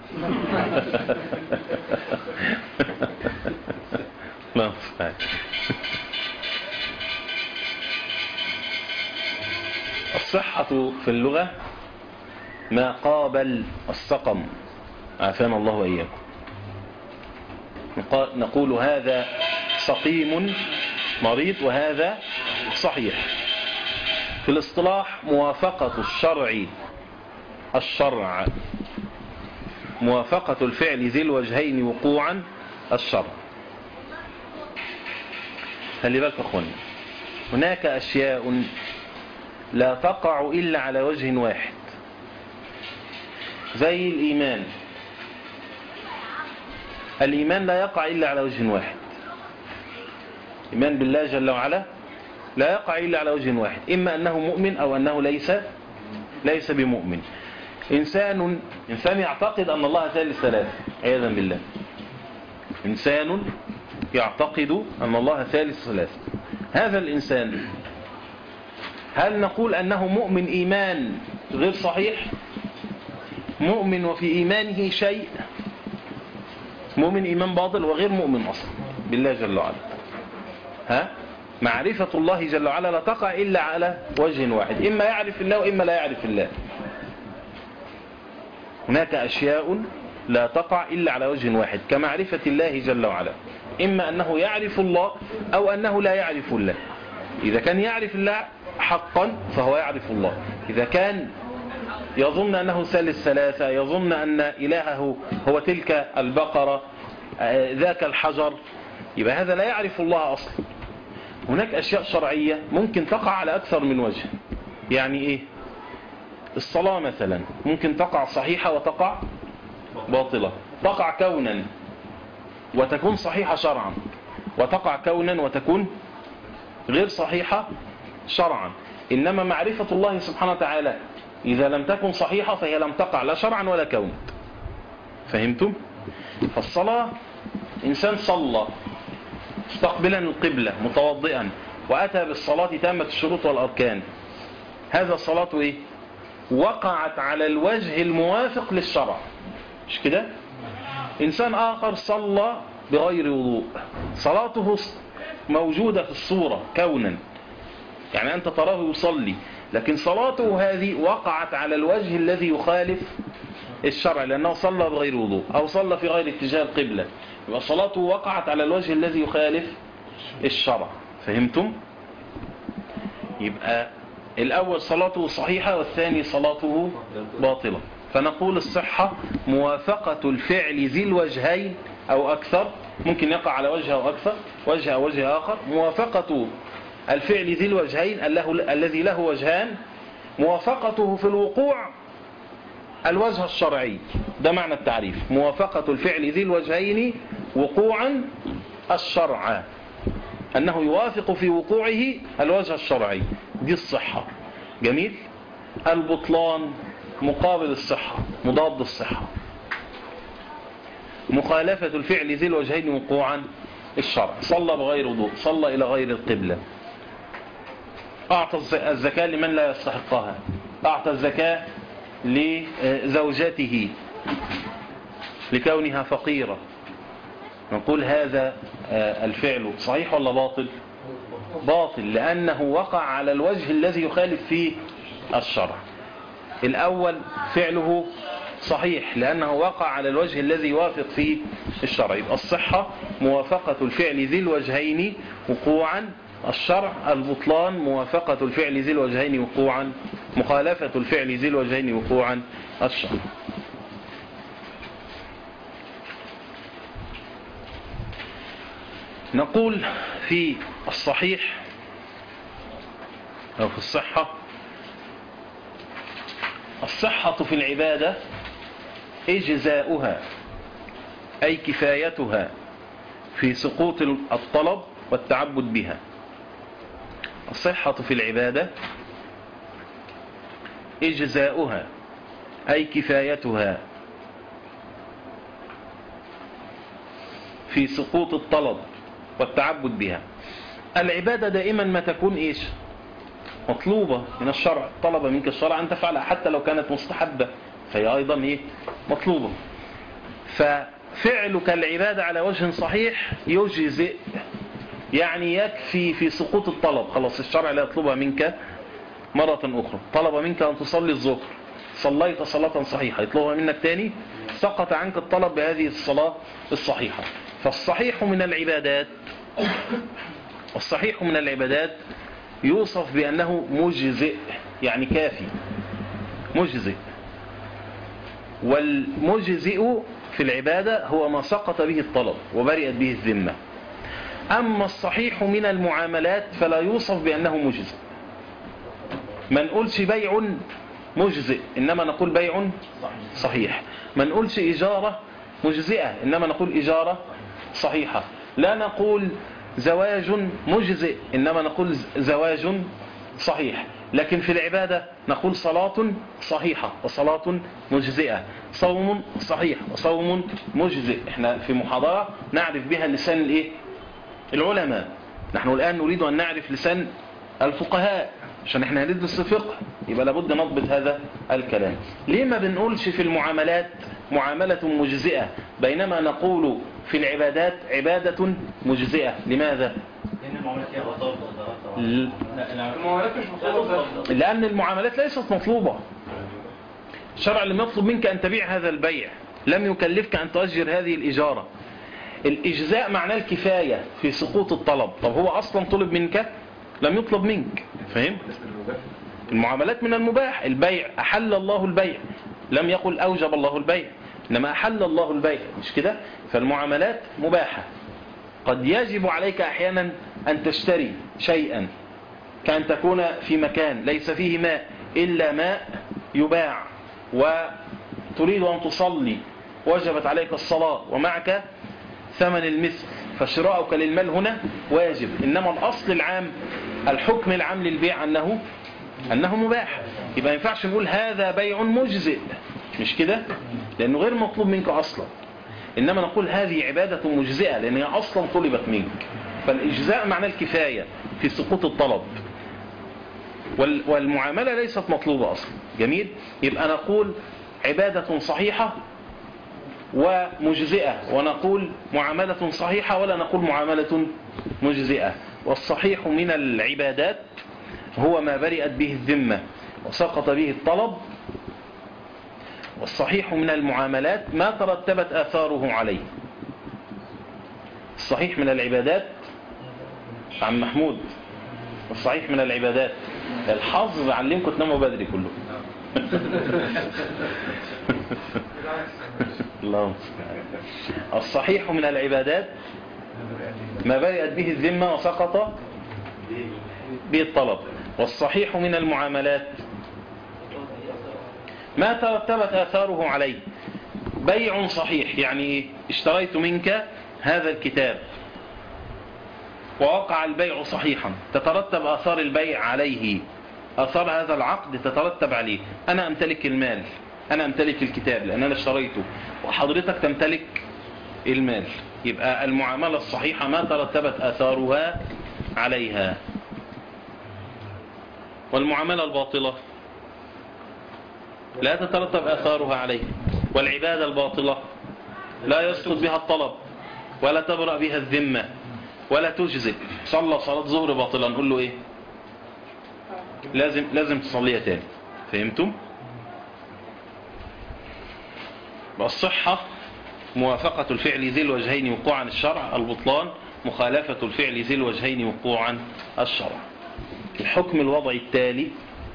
لا صحيح. الصحة في اللغة ما قابل السقم، عافانا الله وإياكم. نقول هذا سقيم مريض وهذا صحيح. في الاصطلاح موافقة الشرع الشرع موافقة الفعل ذي الوجهين وقوعا الشرع. خلي بالك أخواني، هناك أشياء لا تقع إلا على وجه واحد، زي الإيمان. الإيمان لا يقع إلا على وجه واحد. إيمان بالله جل وعلا لا يقع إلا على وجه واحد، إما أنه مؤمن أو أنه ليس ليس بمؤمن. إنسان إنسان يعتقد أن الله ثالث ثلاثة عياذا بالله، إنسان يعتقد أن الله ثالث ثلاثة، هذا الإنسان هل نقول أنه مؤمن إيمان غير صحيح؟ مؤمن وفي إيمانه شيء، مؤمن إيمان باطل وغير مؤمن أصلا بالله جل وعلا. ها؟ معرفة الله جل وعلا لا تقع إلا على وجه واحد، إما يعرف الله وإما لا يعرف الله. هناك أشياء لا تقع إلا على وجه واحد كمعرفة الله جل وعلا، إما أنه يعرف الله أو أنه لا يعرف الله. إذا كان يعرف الله حقا فهو يعرف الله، إذا كان يظن أنه ثالث ثلاثة، يظن أن إلهه هو تلك البقرة ذاك الحجر، يبقى هذا لا يعرف الله أصلا. هناك أشياء شرعية ممكن تقع على أكثر من وجه. يعني إيه؟ الصلاة مثلا ممكن تقع صحيحة وتقع باطلة، تقع كونا وتكون صحيحة شرعا، وتقع كونا وتكون غير صحيحة شرعا. إنما معرفة الله سبحانه وتعالى إذا لم تكن صحيحة فهي لم تقع لا شرعا ولا كونا. فهمتم؟ فالصلاة إنسان صلى مستقبلا القبلة متوضئا وأتى بالصلاة تامة الشروط والأركان، هذا صلاة إيه؟ وقعت على الوجه الموافق للشرع، مش كده؟ إنسان آخر صلى بغير وضوء، صلاته موجودة في الصورة كونا، يعني أنت تراه يصلي، لكن صلاته هذه وقعت على الوجه الذي يخالف الشرع، لأنه صلى بغير وضوء أو صلى في غير اتجاه القبلة، يبقى صلاته وقعت على الوجه الذي يخالف الشرع. فهمتم؟ يبقى الأول صلاته صحيحة والثاني صلاته باطلة. فنقول الصحة موافقة الفعل ذي الوجهين أو أكثر، ممكن يقع على وجه أو أكثر، وجه أو وجه آخر، موافقة الفعل ذي الوجهين الذي له وجهان، موافقته في الوقوع الوجه الشرعي، ده معنى التعريف، موافقة الفعل ذي الوجهين وقوعا الشرع، أنه يوافق في وقوعه الوجه الشرعي، دي الصحة. جميل. البطلان مقابل الصحة، مضاد الصحة. مخالفة الفعل ذي الوجهين وقوعا الشرع. صلى بغير وضوء، صلى إلى غير القبلة، أعطى الزكاة لمن لا يستحقها، أعطى الزكاة لزوجته لكونها فقيرة، نقول هذا الفعل صحيح ولا باطل؟ باطل، لأنه وقع على الوجه الذي يخالف فيه الشرع. الأول فعله صحيح لأنه وقع على الوجه الذي يوافق فيه الشرع. يبقى الصحة موافقة الفعل ذي الوجهين وقوعا الشرع. البطلان موافقة الفعل ذي الوجهين وقوعا، مخالفة الفعل ذي الوجهين وقوعا الشرع. نقول في الصحيح أو في الصحة: الصحة في العبادة إجزاؤها أي كفايتها في سقوط الطلب والتعبد بها. الصحة في العبادة إجزاؤها أي كفايتها في سقوط الطلب والتعبد بها. العبادة دائما ما تكون إيش؟ مطلوبة من الشرع، طلب منك الشرع أن تفعلها حتى لو كانت مستحبة فهي أيضا إيه؟ مطلوبة. ففعلك العبادة على وجه صحيح يجزئ، يعني يكفي في سقوط الطلب. خلاص الشرع لا يطلبها منك مرة أخرى. طلب منك أن تصلي الظهر، صليت صلاة صحيحة، يطلبها منك تاني، سقط عنك الطلب بهذه الصلاة الصحيحة. فالصحيح من العبادات الصحيح من العبادات يوصف بأنه مجزئ، يعني كافي، مجزئ. والمجزئ في العبادة هو ما سقط به الطلب وبرئت به الذمة. أما الصحيح من المعاملات فلا يوصف بأنه مجزئ. ما نقولش بيع مجزئ إنما نقول بيع صحيح. ما نقولش إجارة مجزئة إنما نقول إجارة صحيحة. لا نقول زواج مجزئ إنما نقول زواج صحيح. لكن في العبادة نقول صلاة صحيحة وصلاة مجزئة، صوم صحيح وصوم مجزئ. احنا في محاضرة نعرف بها لسان الايه؟ العلماء. نحن الآن نريد أن نعرف لسان الفقهاء عشان احنا هندرس الفقه، يبقى لابد نضبط هذا الكلام. ليه ما بنقولش في المعاملات معاملة مجزئة بينما نقول في العبادات عبادة مجزئة؟ لماذا؟ لأن المعاملات هي غلطات. المعاملات مش مطلوبة، لأن المعاملات ليست مطلوبة. الشرع لم يطلب منك أن تبيع هذا البيع، لم يكلفك أن تؤجر هذه الإجارة. الإجزاء معناه الكفاية في سقوط الطلب. طب هو أصلا طلب منك؟ لم يطلب منك. فهم؟ المعاملات من المباح. البيع أحل الله البيع، لم يقل أوجب الله البيع، إنما أحل الله البيع، مش كده؟ فالمعاملات مباحة. قد يجب عليك أحيانا أن تشتري شيئا، كأن تكون في مكان ليس فيه ماء إلا ماء يباع، وتريد أن تصلي، وجبت عليك الصلاة ومعك ثمن المثل، فشراؤك للمال هنا واجب. إنما الأصل العام، الحكم العام للبيع أنه أنه مباح. يبقى ما ينفعش نقول هذا بيع مجزئ، مش كده؟ لأنه غير مطلوب منك أصلا. إنما نقول هذه عبادة مجزئة لأن هي أصلا طلبت منك. فالإجزاء معنى الكفاية في سقوط الطلب، والمعاملة ليست مطلوبة أصلا. جميل؟ يبقى نقول عبادة صحيحة ومجزئة، ونقول معاملة صحيحة ولا نقول معاملة مجزئة. والصحيح من العبادات هو ما برئت به الذمة وسقط به الطلب. والصحيح من المعاملات ما ترتبت آثاره عليه. الصحيح من العبادات عم محمود، الصحيح من العبادات الحظ علمكم تناموا بدري كله. الله. الصحيح من العبادات ما برئت به الذمة وسقط به الطلب. والصحيح من المعاملات ما ترتبت آثاره عليه. بيع صحيح يعني اشتريت منك هذا الكتاب ووقع البيع صحيحا، تترتب آثار البيع عليه آثار هذا العقد تترتب عليه. أنا أمتلك المال، أنا أمتلك الكتاب لأن أنا اشتريته، وحضرتك تمتلك المال. يبقى المعاملة الصحيحة ما ترتبت آثارها عليها. والمعاملة الباطلة لا تترتب آثارها عليها. والعبادة الباطلة لا يسقط بها الطلب ولا تبرأ بها الذمة ولا تجزئ. صلى صلاة ظهر باطلة، نقول له ايه؟ لازم لازم تصليها تاني. فهمتم؟ الصحة موافقة الفعل ذي الوجهين وقوعا الشرع، البطلان مخالفة الفعل ذي الوجهين وقوعا الشرع. الحكم الوضعي التالي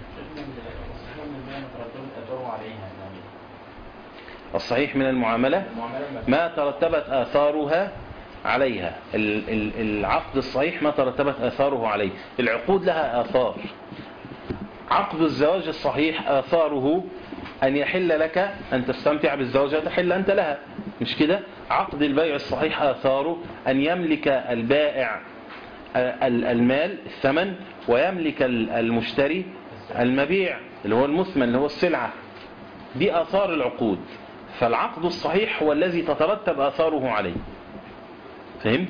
الصحيح من المعاملة ما ترتبت آثارها عليها. العقد الصحيح ما ترتبت آثاره عليه. العقود لها آثار. عقد الزواج الصحيح آثاره أن يحل لك أن تستمتع بالزوجة تحل أنت لها، مش كده؟ عقد البيع الصحيح آثاره أن يملك البائع المال الثمن ويملك المشتري المبيع اللي هو المثمن اللي هو السلعة. دي آثار العقود. فالعقد الصحيح هو الذي تترتب آثاره عليه. فهمت؟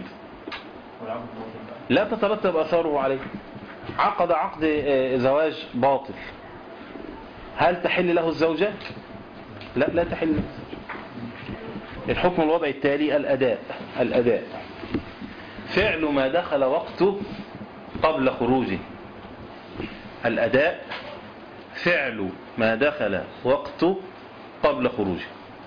لا تترتب آثاره عليه. عقد عقد زواج باطل، هل تحل له الزوجة؟ لا لا تحل له. الحكم الوضعي التالي الأداء. الأداء فعل ما دخل وقته قبل خروجه. الأداء فعل ما دخل وقته قبل خروجه.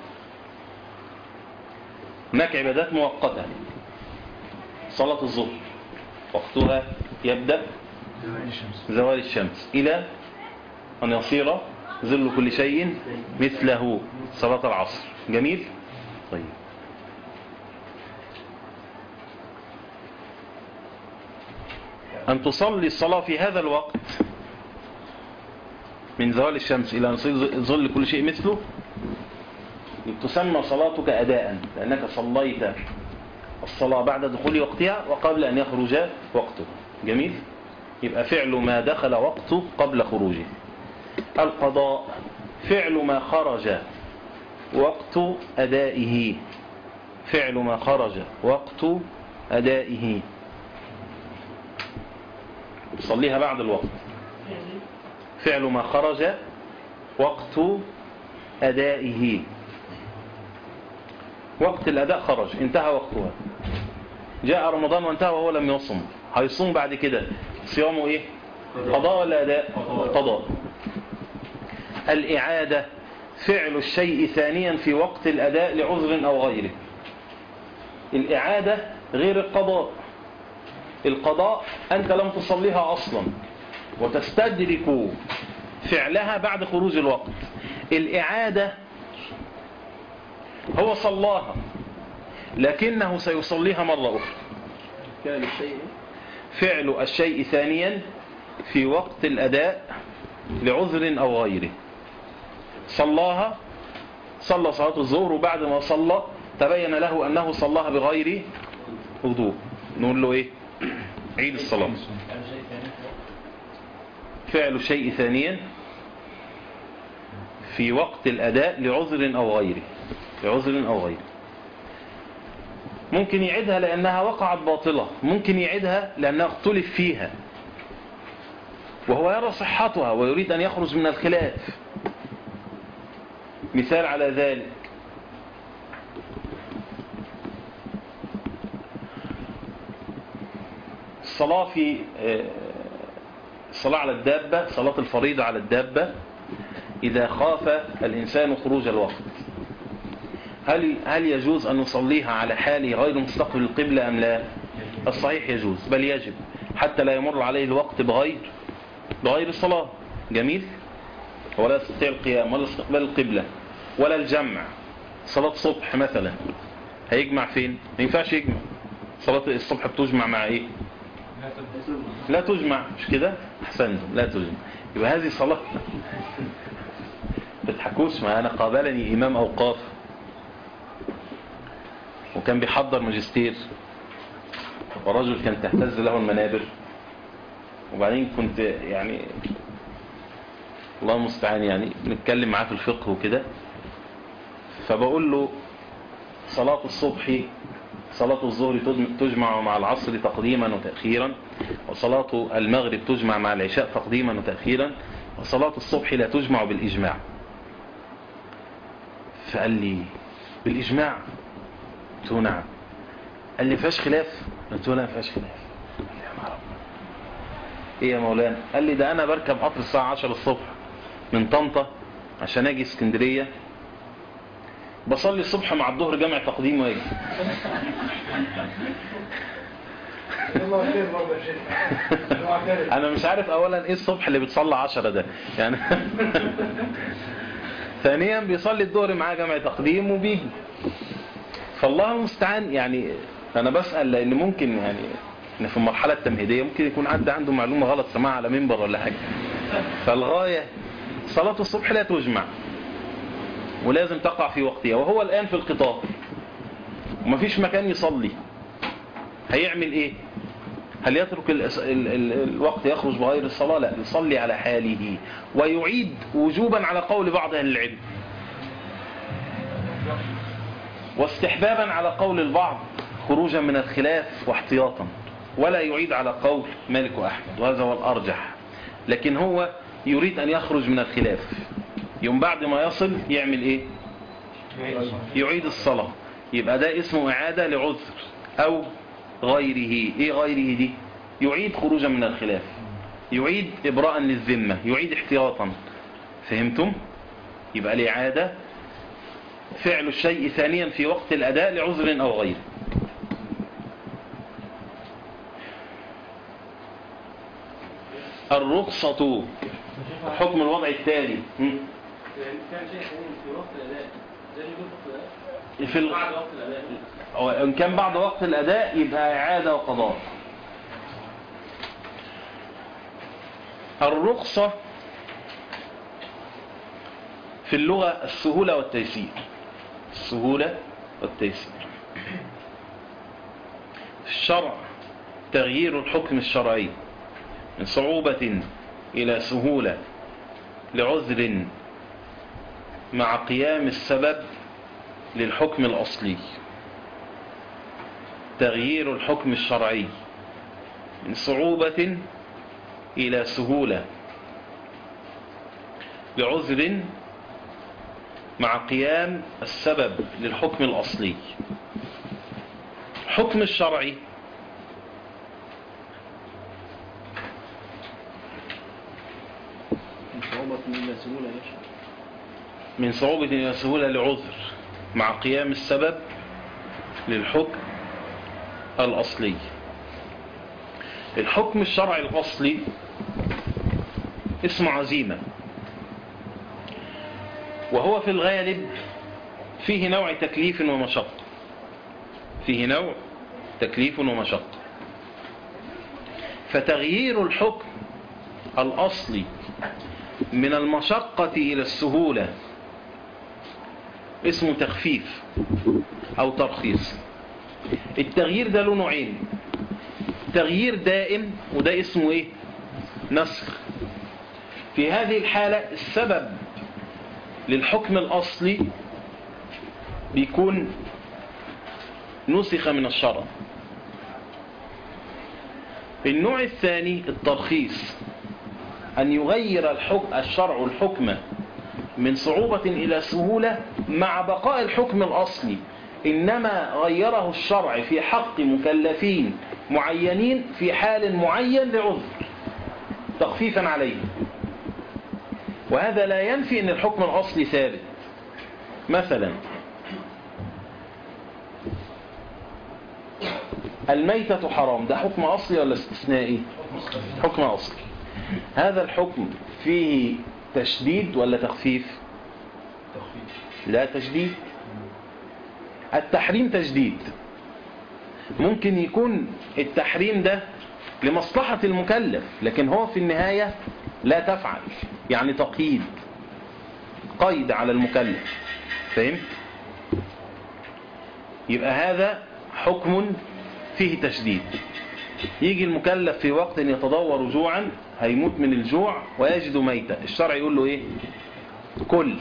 هناك عبادات مؤقتة. صلاة الظهر وقتها يبدأ زوال الشمس إلى أن يصير ظل كل شيء مثله. صلاة العصر. جميل. طيب أن تصلي الصلاة في هذا الوقت من زوال الشمس إلى أن يصير ظل كل شيء مثله تسمى صلاتك أداء، لأنك صليت الصلاة بعد دخول وقتها وقبل أن يخرج وقته. جميل. يبقى فعل ما دخل وقته قبل خروجه. القضاء فعل ما خرج وقت أدائه. فعل ما خرج وقت أدائه صليها بعد الوقت. فعل ما خرج وقت أدائه. وقت الأداء خرج، انتهى وقتها. جاء رمضان وانتهى وهو لم يصم، هيصوم بعد كده صيامه ايه؟ قضاء ولا أداء؟ قضاء. الإعادة فعل الشيء ثانيا في وقت الأداء لعذر أو غيره. الإعادة غير القضاء. القضاء أنت لم تصليها أصلا وتستدرك فعلها بعد خروج الوقت. الإعادة هو صلاها لكنه سيصليها مرة أخرى. فعل الشيء فعل الشيء ثانيا في وقت الأداء لعذر أو غيره. صلاها، صلى صلاة الظهر وبعد ما صلى تبين له أنه صلاها بغير وضوء، نقول له إيه؟ عيد الصلاة. فعل الشيء ثانيا في وقت الأداء لعذر أو غيره. لعذر أو غيره. ممكن يعيدها لأنها وقعت باطلة، ممكن يعيدها لأنها اختلف فيها وهو يرى صحتها ويريد أن يخرج من الخلاف. مثال على ذلك الصلاة في الصلاة على الدابة، صلاة الفريضة على الدابة إذا خاف الإنسان خروج الوقت، هل هل يجوز أن نصليها على حال غير مستقبل القبلة أم لا؟ الصحيح يجوز، بل يجب، حتى لا يمر عليه الوقت بغير بغير الصلاة. جميل. ولا يستطيع القيام ولا استقبال القبلة ولا الجمع. صلاة صبح مثلا هيجمع فين؟ ما ينفعش يجمع. صلاة الصبح بتجمع مع ايه؟ لا تجمع، مش كده؟ احسنتم، لا تجمع. يبقى هذه صلاة بتحكوش. ما انا قابلني امام اوقاف وكان بيحضر ماجستير ورجل كان تهتز له المنابر، وبعدين كنت يعني الله المستعان، يعني نتكلم معاه في الفقه وكده، فبقول له صلاة الصبح صلاة الظهر تجمع مع العصر تقديما وتأخيرا، وصلاة المغرب تجمع مع العشاء تقديما وتأخيرا، وصلاة الصبح لا تجمع بالإجماع. فقال لي بالإجماع؟ قلت له نعم. قال لي فيهاش خلاف؟ قلت له لا فيهاش خلاف. قال لي يا نهار أبيض، ايه يا مولانا؟ قال لي ده انا بركب قطر الساعة عشرة الصبح من طنطا عشان اجي اسكندرية، بصلي الصبح مع الظهر جمع تقديم واجي. انا مش عارف اولا ايه الصبح اللي بتصلي عشرة ده يعني. ثانيا بيصلي الظهر معاه جمع تقديم وبيجي. فالله المستعان، يعني انا بسأل لان ممكن يعني ان في المرحلة التمهيدية ممكن يكون حد عنده معلومة غلط سماعها على منبر ولا حاجة. فالغاية صلاة الصبح لا تجمع ولازم تقع في وقتها، وهو الآن في القطار ومفيش مكان يصلي، هيعمل ايه؟ هل يترك ال ال ال الوقت يخرج بغير الصلاة؟ لا، يصلي على حاله ويعيد وجوبا على قول بعض أهل العلم، واستحبابا على قول البعض خروجا من الخلاف واحتياطا، ولا يعيد على قول مالك وأحمد، وهذا هو الأرجح. لكن هو يريد أن يخرج من الخلاف، يوم بعد ما يصل يعمل ايه؟ يعيد الصلاة. يبقى ده اسمه إعادة لعذر أو غيره. ايه غيره دي؟ يعيد خروجا من الخلاف، يعيد إبراء للذمة، يعيد احتياطا. فهمتم؟ يبقى الإعادة فعل الشيء ثانيا في وقت الأداء لعذر أو غيره. الرخصة حكم الوضع التالي كان شيء في وقت الأداء زي يقول وقت الأداء في ال... بعد وقت الأداء. إن كان بعد وقت الأداء يبقى إعادة وقضاء. الرخصة في اللغة السهولة والتيسير، السهولة والتيسير. في الشرع تغيير الحكم الشرعي من صعوبة إلى سهولة لعذر مع قيام السبب للحكم الأصلي. تغيير الحكم الشرعي من صعوبة إلى سهولة لعذر مع قيام السبب للحكم الأصلي. الحكم الشرعي من صعوبة إلى سهولة لعذر مع قيام السبب للحكم الأصلي. الحكم الشرعي الأصلي اسم عزيمة، وهو في الغالب فيه نوع تكليف ومشقة، فيه نوع تكليف ومشقة. فتغيير الحكم الأصلي من المشقة إلى السهولة اسمه تخفيف أو ترخيص. التغيير ده له نوعين، تغيير دائم وده اسمه ايه؟ نسخ. في هذه الحالة السبب للحكم الأصلي بيكون نسخ من الشرع. النوع الثاني الترخيص، أن يغير الحكم الشرع الحكم من صعوبة إلى سهولة مع بقاء الحكم الأصلي، إنما غيره الشرع في حق مكلفين معينين في حال معين لعذر تخفيفا عليه. وهذا لا ينفي أن الحكم الأصلي ثابت. مثلا الميتة حرام، ده حكم أصلي ولا استثنائي؟ حكم أصلي. هذا الحكم فيه تشديد ولا تخفيف؟ لا تشديد. التحريم تشديد، ممكن يكون التحريم ده لمصلحة المكلف لكن هو في النهاية لا تفعل، يعني تقييد، قيد على المكلف. فهمت؟ يبقى هذا حكم فيه تشديد. يجي المكلف في وقت يتضور جوعا هيموت من الجوع ويجد ميتة، الشرع يقول له ايه؟ كل.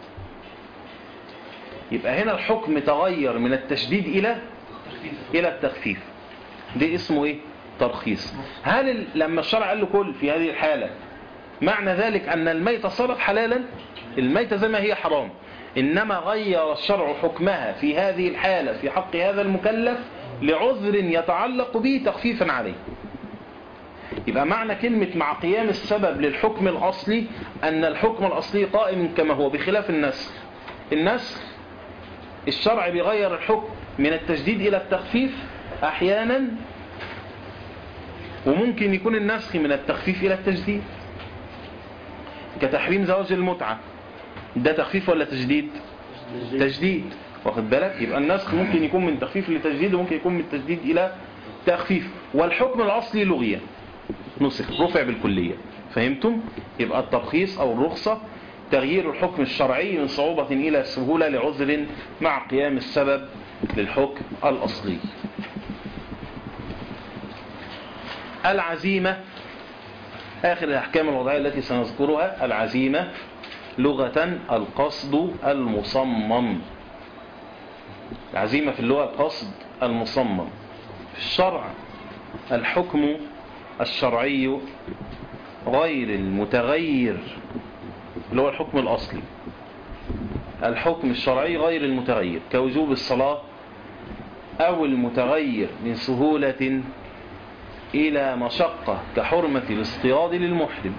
يبقى هنا الحكم تغير من التشديد الى الى التخفيف، ده اسمه ايه؟ ترخيص. هل لما الشرع قال له كل في هذه الحالة معنى ذلك ان الميتة صارت حلالا؟ الميتة زي ما هي حرام، انما غير الشرع حكمها في هذه الحالة في حق هذا المكلف لعذر يتعلق به تخفيفا عليه. يبقى معنى كلمة مع قيام السبب للحكم الأصلي أن الحكم الأصلي قائم كما هو بخلاف النسخ. النسخ الشرع بيغير الحكم من التجديد إلى التخفيف أحيانا، وممكن يكون النسخ من التخفيف إلى التجديد، كتحريم زواج المتعة، ده تخفيف ولا تجديد؟ تجديد، واخد بالك؟ يبقى النسخ ممكن يكون من تخفيف لتجديد، وممكن يكون من تجديد إلى تخفيف، والحكم الأصلي لغية نسخ رفع بالكلية. فهمتم؟ يبقى الترخيص أو الرخصة تغيير الحكم الشرعي من صعوبة إلى سهولة لعذر مع قيام السبب للحكم الأصلي. العزيمة آخر الأحكام الوضعية التي سنذكرها. العزيمة لغة القصد المصمم. العزيمة في اللغة القصد المصمم. في الشرع الحكم الشرعي غير المتغير اللي هو الحكم الأصلي. الحكم الشرعي غير المتغير كوجوب الصلاة، أو المتغير من سهولة إلى مشقة كحرمة الاصطياد للمحرم.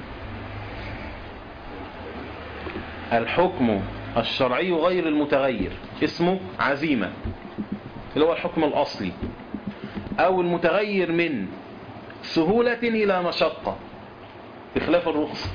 الحكم الشرعي غير المتغير اسمه عزيمة اللي هو الحكم الأصلي، أو المتغير من سهولة إلى مشقة بخلاف الرخصة.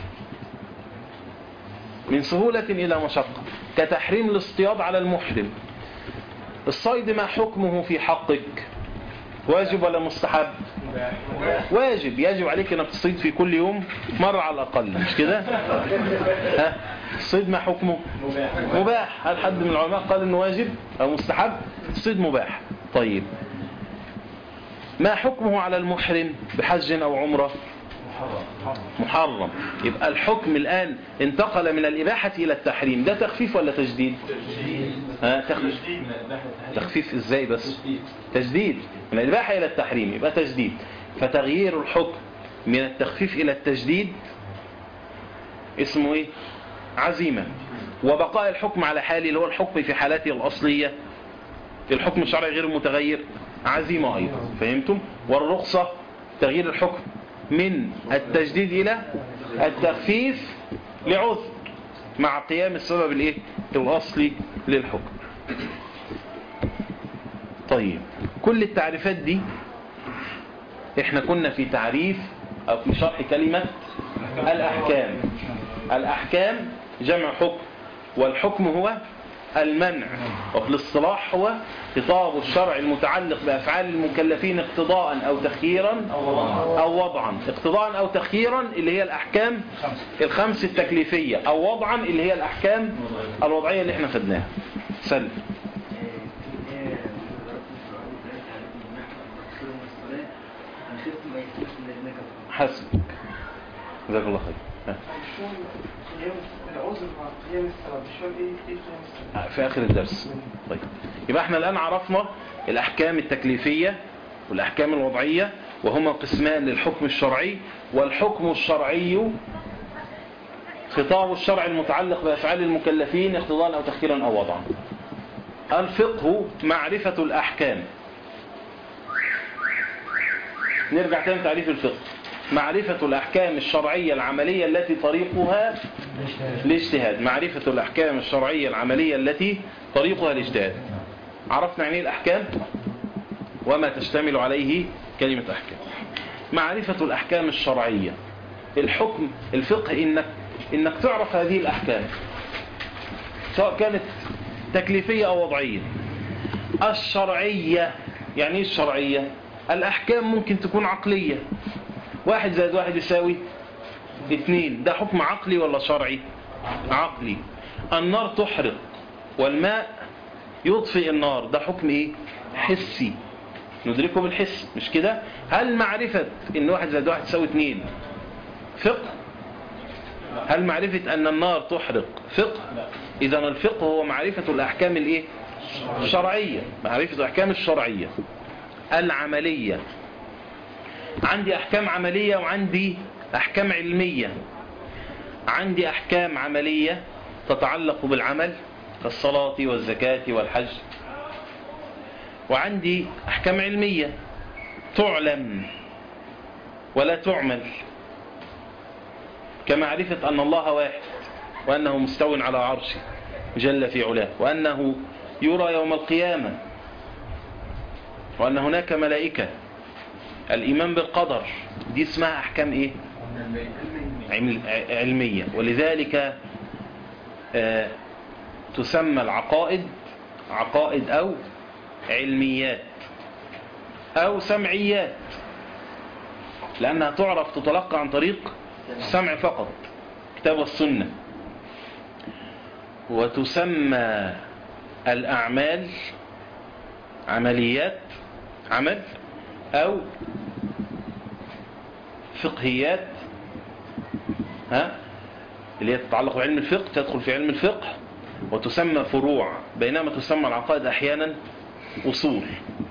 من سهولة إلى مشقة كتحريم الاصطياد على المحرم. الصيد ما حكمه في حقك؟ واجب ولا مستحب؟ واجب. يجب عليك انك تصيد في كل يوم مرة على الأقل، مش كده؟ ها؟ الصيد ما حكمه؟ مباح. هل حد من العلماء قال انه واجب او مستحب؟ الصيد مباح. طيب ما حكمه على المحرم بحج او عمره؟ محرم. يبقى الحكم الآن انتقل من الإباحة إلى التحريم، ده تخفيف ولا تجديد؟ ها تخفيف. تخفيف ازاي بس؟ تجديد. من الإباحة إلى التحريم يبقى تجديد. فتغيير الحكم من التخفيف إلى التجديد اسمه ايه؟ عزيمة. وبقاء الحكم على حاله اللي هو الحكم في حالاته الأصلية، الحكم الشرعي غير المتغير، عزيمة أيضا. فهمتم؟ والرخصة تغيير الحكم من التجديد إلى التخفيف لعذر مع قيام السبب الايه؟ الأصلي للحكم. طيب كل التعريفات دي احنا كنا في تعريف أو في شرح كلمة الأحكام. الأحكام جمع حكم، والحكم هو المنع، وفي الاصطلاح هو خطاب الشرع المتعلق بأفعال المكلفين اقتضاء أو تخييرا أو وضعا. اقتضاء أو تخييرا اللي هي الأحكام الخمس التكليفية، أو وضعا اللي هي الأحكام الوضعية اللي احنا خدناها. سلم. حسبك. جزاك الله خير. العذر مع قيام السبب مش فاهم ايه ايه قيام السبب في آخر الدرس. طيب يبقى احنا الآن عرفنا الأحكام التكليفية والأحكام الوضعية، وهما قسمان للحكم الشرعي. والحكم الشرعي خطاب الشرع المتعلق بأفعال المكلفين اقتضاء أو تخييرا أو وضعا. الفقه معرفة الأحكام. نرجع تاني تعريف الفقه. معرفة الأحكام الشرعية العملية التي طريقها الاجتهاد. معرفة الأحكام الشرعية العملية التي طريقها الاجتهاد. عرفنا يعني الأحكام وما تشتمل عليه كلمة أحكام. معرفة الأحكام الشرعية. الحكم الفقه إنك, إنك تعرف هذه الأحكام سواء كانت تكليفية أو وضعية. الشرعية يعني إيه الشرعية؟ الأحكام ممكن تكون عقلية، واحد زائد واحد يساوي اثنين، ده حكم عقلي ولا شرعي؟ عقلي. النار تحرق والماء يطفئ النار، ده حكم ايه؟ حسي، ندركه بالحس، مش كده؟ هل معرفة ان واحد زائد واحد يساوي اثنين فقه؟ هل معرفة أن النار تحرق فقه؟ إذا الفقه هو معرفة الأحكام الإيه؟ الشرعية، معرفة الأحكام الشرعية العملية. عندي أحكام عملية وعندي أحكام علمية. عندي أحكام عملية تتعلق بالعمل كالصلاة والزكاة والحج، وعندي أحكام علمية تعلم ولا تعمل، كمعرفة أن الله واحد، وأنه مستو على عرشه جل في علاه، وأنه يرى يوم القيامة، وأن هناك ملائكة. الإيمان بالقدر دي اسمها أحكام إيه؟ علمية. ولذلك آه تسمى العقائد عقائد أو علميات أو سمعيات، لأنها تعرف تتلقى عن طريق السمع فقط، كتاب والسنة. وتسمى الأعمال عمليات، عمل، أو فقهيات، ها اللي هي تتعلق بعلم الفقه، تدخل في علم الفقه، وتسمى فروع، بينما تسمى العقائد أحيانا أصول.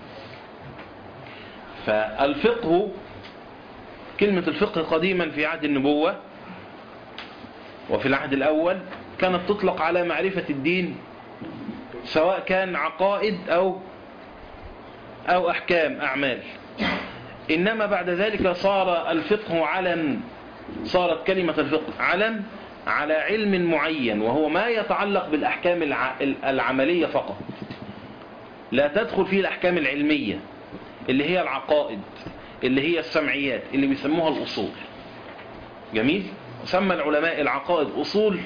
فالفقه، كلمة الفقه قديما في عهد النبوة وفي العهد الأول كانت تطلق على معرفة الدين، سواء كان عقائد أو أو أحكام أعمال. إنما بعد ذلك صار الفقه علم، صارت كلمة الفقه علم على علم معين، وهو ما يتعلق بالأحكام العملية فقط، لا تدخل فيه الأحكام العلمية اللي هي العقائد، اللي هي السمعيات، اللي بيسموها الأصول. جميل. سمى العلماء العقائد أصول،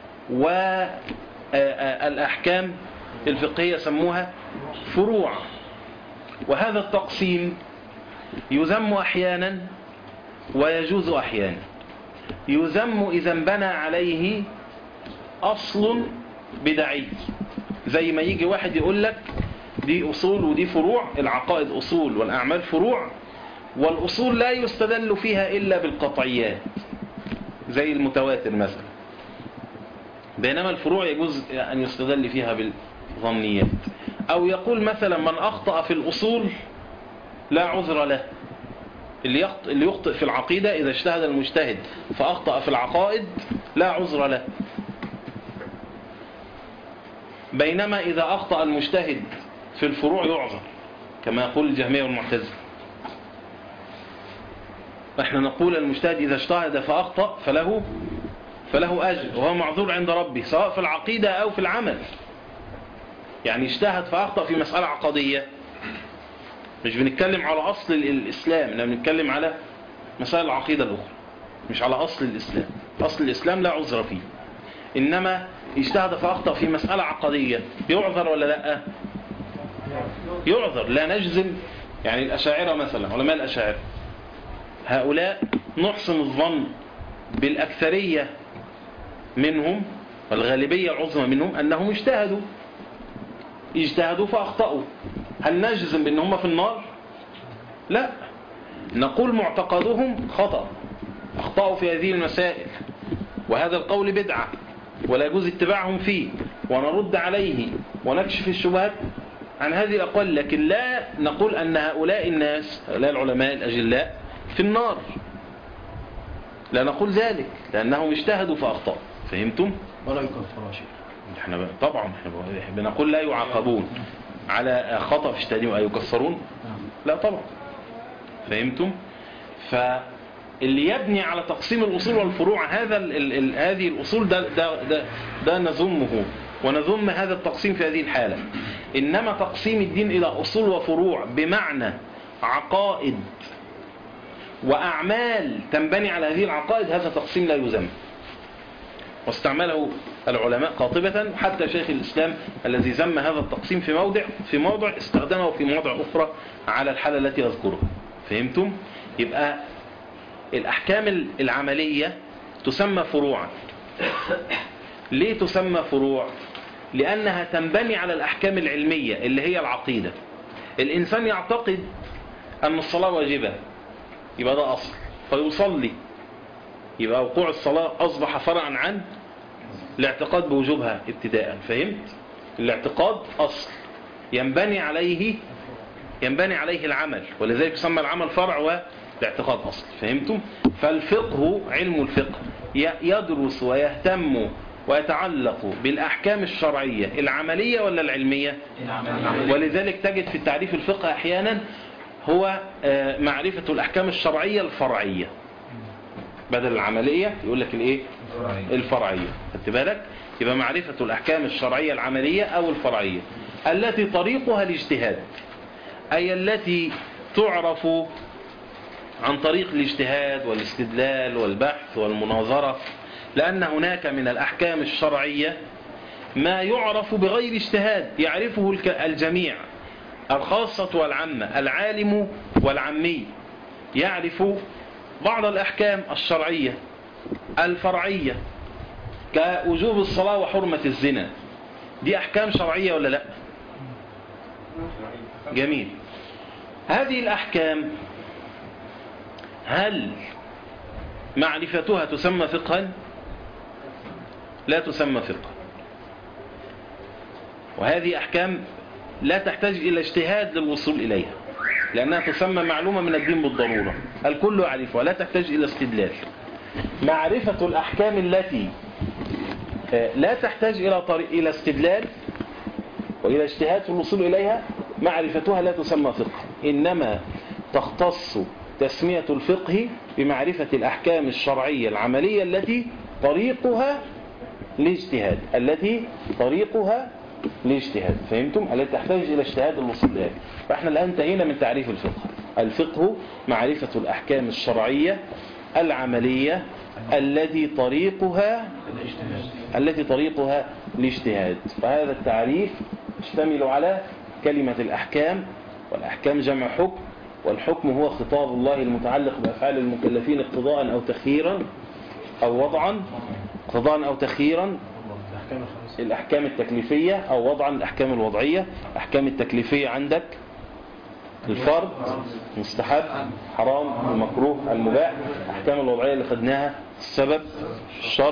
والأحكام الفقهية سموها فروع. وهذا التقسيم يذم أحيانا ويجوز أحيانا. يذم إذا بنى عليه أصل بدعي، زي ما يجي واحد يقول لك دي أصول ودي فروع، العقائد أصول والأعمال فروع، والأصول لا يستدل فيها إلا بالقطعيات زي المتواتر مثلا، بينما الفروع يجوز أن يستدل فيها بالظنيات. أو يقول مثلا من أخطأ في الأصول لا عذر له، اللي يخطئ, اللي يخطئ في العقيدة إذا اجتهد المجتهد فأخطأ في العقائد لا عذر له، بينما إذا أخطأ المجتهد في الفروع يعذر، كما يقول الجهمية والمعتزلة. احنا نقول المجتهد إذا اجتهد فأخطأ فله فله أجر، وهو معذور عند ربه، سواء في العقيدة أو في العمل. يعني اجتهد فأخطأ في مسألة عقدية، مش بنتكلم على أصل الإسلام، لا بنتكلم على مسائل العقيدة الأخرى، مش على أصل الإسلام. أصل الإسلام لا عذر فيه. إنما اجتهد فأخطأ في مسألة عقدية يعذر ولا لا؟ يعذر، لا نجزم. يعني الأشاعرة مثلا، علماء الأشاعرة هؤلاء نحسن الظن بالأكثرية منهم والغالبية العظمى منهم أنهم اجتهدوا اجتهدوا فأخطأوا. هل نجزم بأن هم في النار؟ لا، نقول معتقدهم خطأ، أخطأوا في هذه المسائل، وهذا القول بدعة ولا يجوز اتباعهم فيه، ونرد عليه ونكشف الشبهات عن هذه الأقوال. لكن لا نقول أن هؤلاء الناس، هؤلاء العلماء الأجلاء في النار، لا نقول ذلك، لأنهم اجتهدوا فأخطأوا. فهمتم؟ ولا يكفر شيء. احنا طبعا احنا بنقول لا يعاقبون على خطأ في اجتهادهم، أي يكفرون؟ لا طبعا. فهمتم؟ فاللي يبني على تقسيم الأصول والفروع هذا ال ال ال هذه الأصول ده, ده, ده, ده نذمه ونذم هذا التقسيم في هذه الحالة. إنما تقسيم الدين إلى أصول وفروع بمعنى عقائد وأعمال تنبني على هذه العقائد، هذا تقسيم لا يذم، واستعمله العلماء قاطبة. حتى شيخ الإسلام الذي ذم هذا التقسيم في موضع في موضع استخدمه في مواضع أخرى على الحالة التي أذكرها. فهمتم؟ يبقى الأحكام العملية تسمى فروعا. ليه تسمى فروع؟ لأنها تنبني على الأحكام العلمية اللي هي العقيدة. الإنسان يعتقد أن الصلاة واجبة، يبقى ده أصل، فيصلي يبقى وقوع الصلاة أصبح فرعا عن الاعتقاد بوجوبها ابتداء. فهمت؟ الاعتقاد أصل ينبني عليه ينبني عليه العمل، ولذلك يسمى العمل فرع والاعتقاد أصل. فهمتم؟ فالفقه، علم الفقه، يدرس ويهتم ويتعلق بالأحكام الشرعية العملية ولا العلمية؟ ولذلك تجد في التعريف الفقه أحيانا هو معرفة الأحكام الشرعية الفرعية بدل العملية، يقول لك الايه؟ الفرعية. خدت بالك؟ يبقى معرفة الأحكام الشرعية العملية أو الفرعية التي طريقها الاجتهاد، أي التي تعرف عن طريق الاجتهاد والاستدلال والبحث والمناظرة، لأن هناك من الأحكام الشرعية ما يعرف بغير اجتهاد يعرفه الجميع، الخاصة والعامة، العالم والعمي يعرف بعض الأحكام الشرعية الفرعية كوجوب الصلاة وحرمة الزنا. دي أحكام شرعية ولا لا؟ جميل. هذه الأحكام هل معرفتها تسمى فقها؟ لا تسمى فقها. وهذه أحكام لا تحتاج إلى اجتهاد للوصول إليها، لأنها تسمى معلومة من الدين بالضرورة، الكل يعرفها، لا تحتاج إلى استدلال. معرفة الأحكام التي لا تحتاج إلى طريق إلى استدلال وإلى اجتهاد في الوصول إليها، معرفتها لا تسمى فقه، إنما تختص تسمية الفقه بمعرفة الأحكام الشرعية العملية التي طريقها الاجتهاد التي طريقها الاجتهاد. فهمتم؟ التي تحتاج إلى اجتهاد الوصول إليها. فإحنا الآن انتهينا من تعريف الفقه. الفقه معرفة الأحكام الشرعية العملية التي طريقها التي طريقها الاجتهاد. فهذا التعريف يشتمل على كلمة الأحكام، والأحكام جمع حكم، والحكم هو خطاب الله المتعلق بأفعال المكلفين اقتضاء أو تخييرا أو وضعا، اقتضاء أو تخييرا. الأحكام التكليفية أو وضعا، الأحكام الوضعية. الأحكام التكليفية عندك الفرض، مستحب، حرام، المكروه، المباح. الأحكام الوضعية اللي خدناها السبب، الشرط،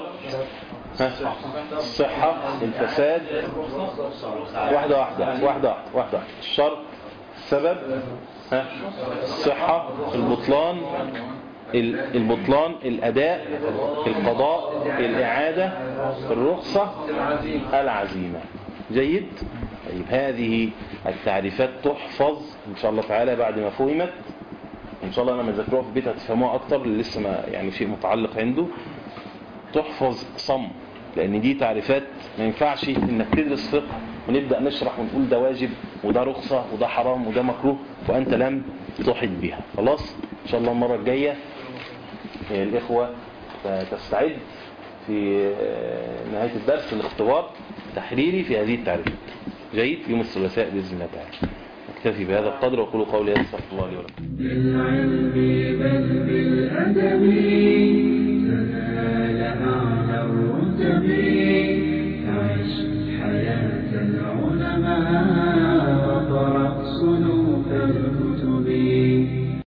الصحة، الفساد. واحدة واحدة واحدة واحدة. الشرط، السبب، الصحة، البطلان، البطلان، الأداء، القضاء، الإعادة، الرخصة، العزيمة. جيد؟ طيب هذه التعريفات تحفظ إن شاء الله تعالى بعد ما فهمت. إن شاء الله أنا ما ذكروها في البيت هتفهموها أكتر، لسه ما يعني شيء متعلق عنده. تحفظ صم، لأن دي تعريفات ما ينفعش إنك تدرس فقه ونبدأ نشرح ونقول ده واجب وده رخصة وده حرام وده مكروه وأنت لم تحط بها. خلاص إن شاء الله المرة الجاية الإخوة تستعد في نهاية الدرس الاختبار تحريري في هذه التعريفات. جيد؟ يوم الثلاثاء بإذن الله تعالى. اكتفي بهذا القدر وقولوا قولي هذا، استغفر الله لي ولكم. بالعلم بل بالأدب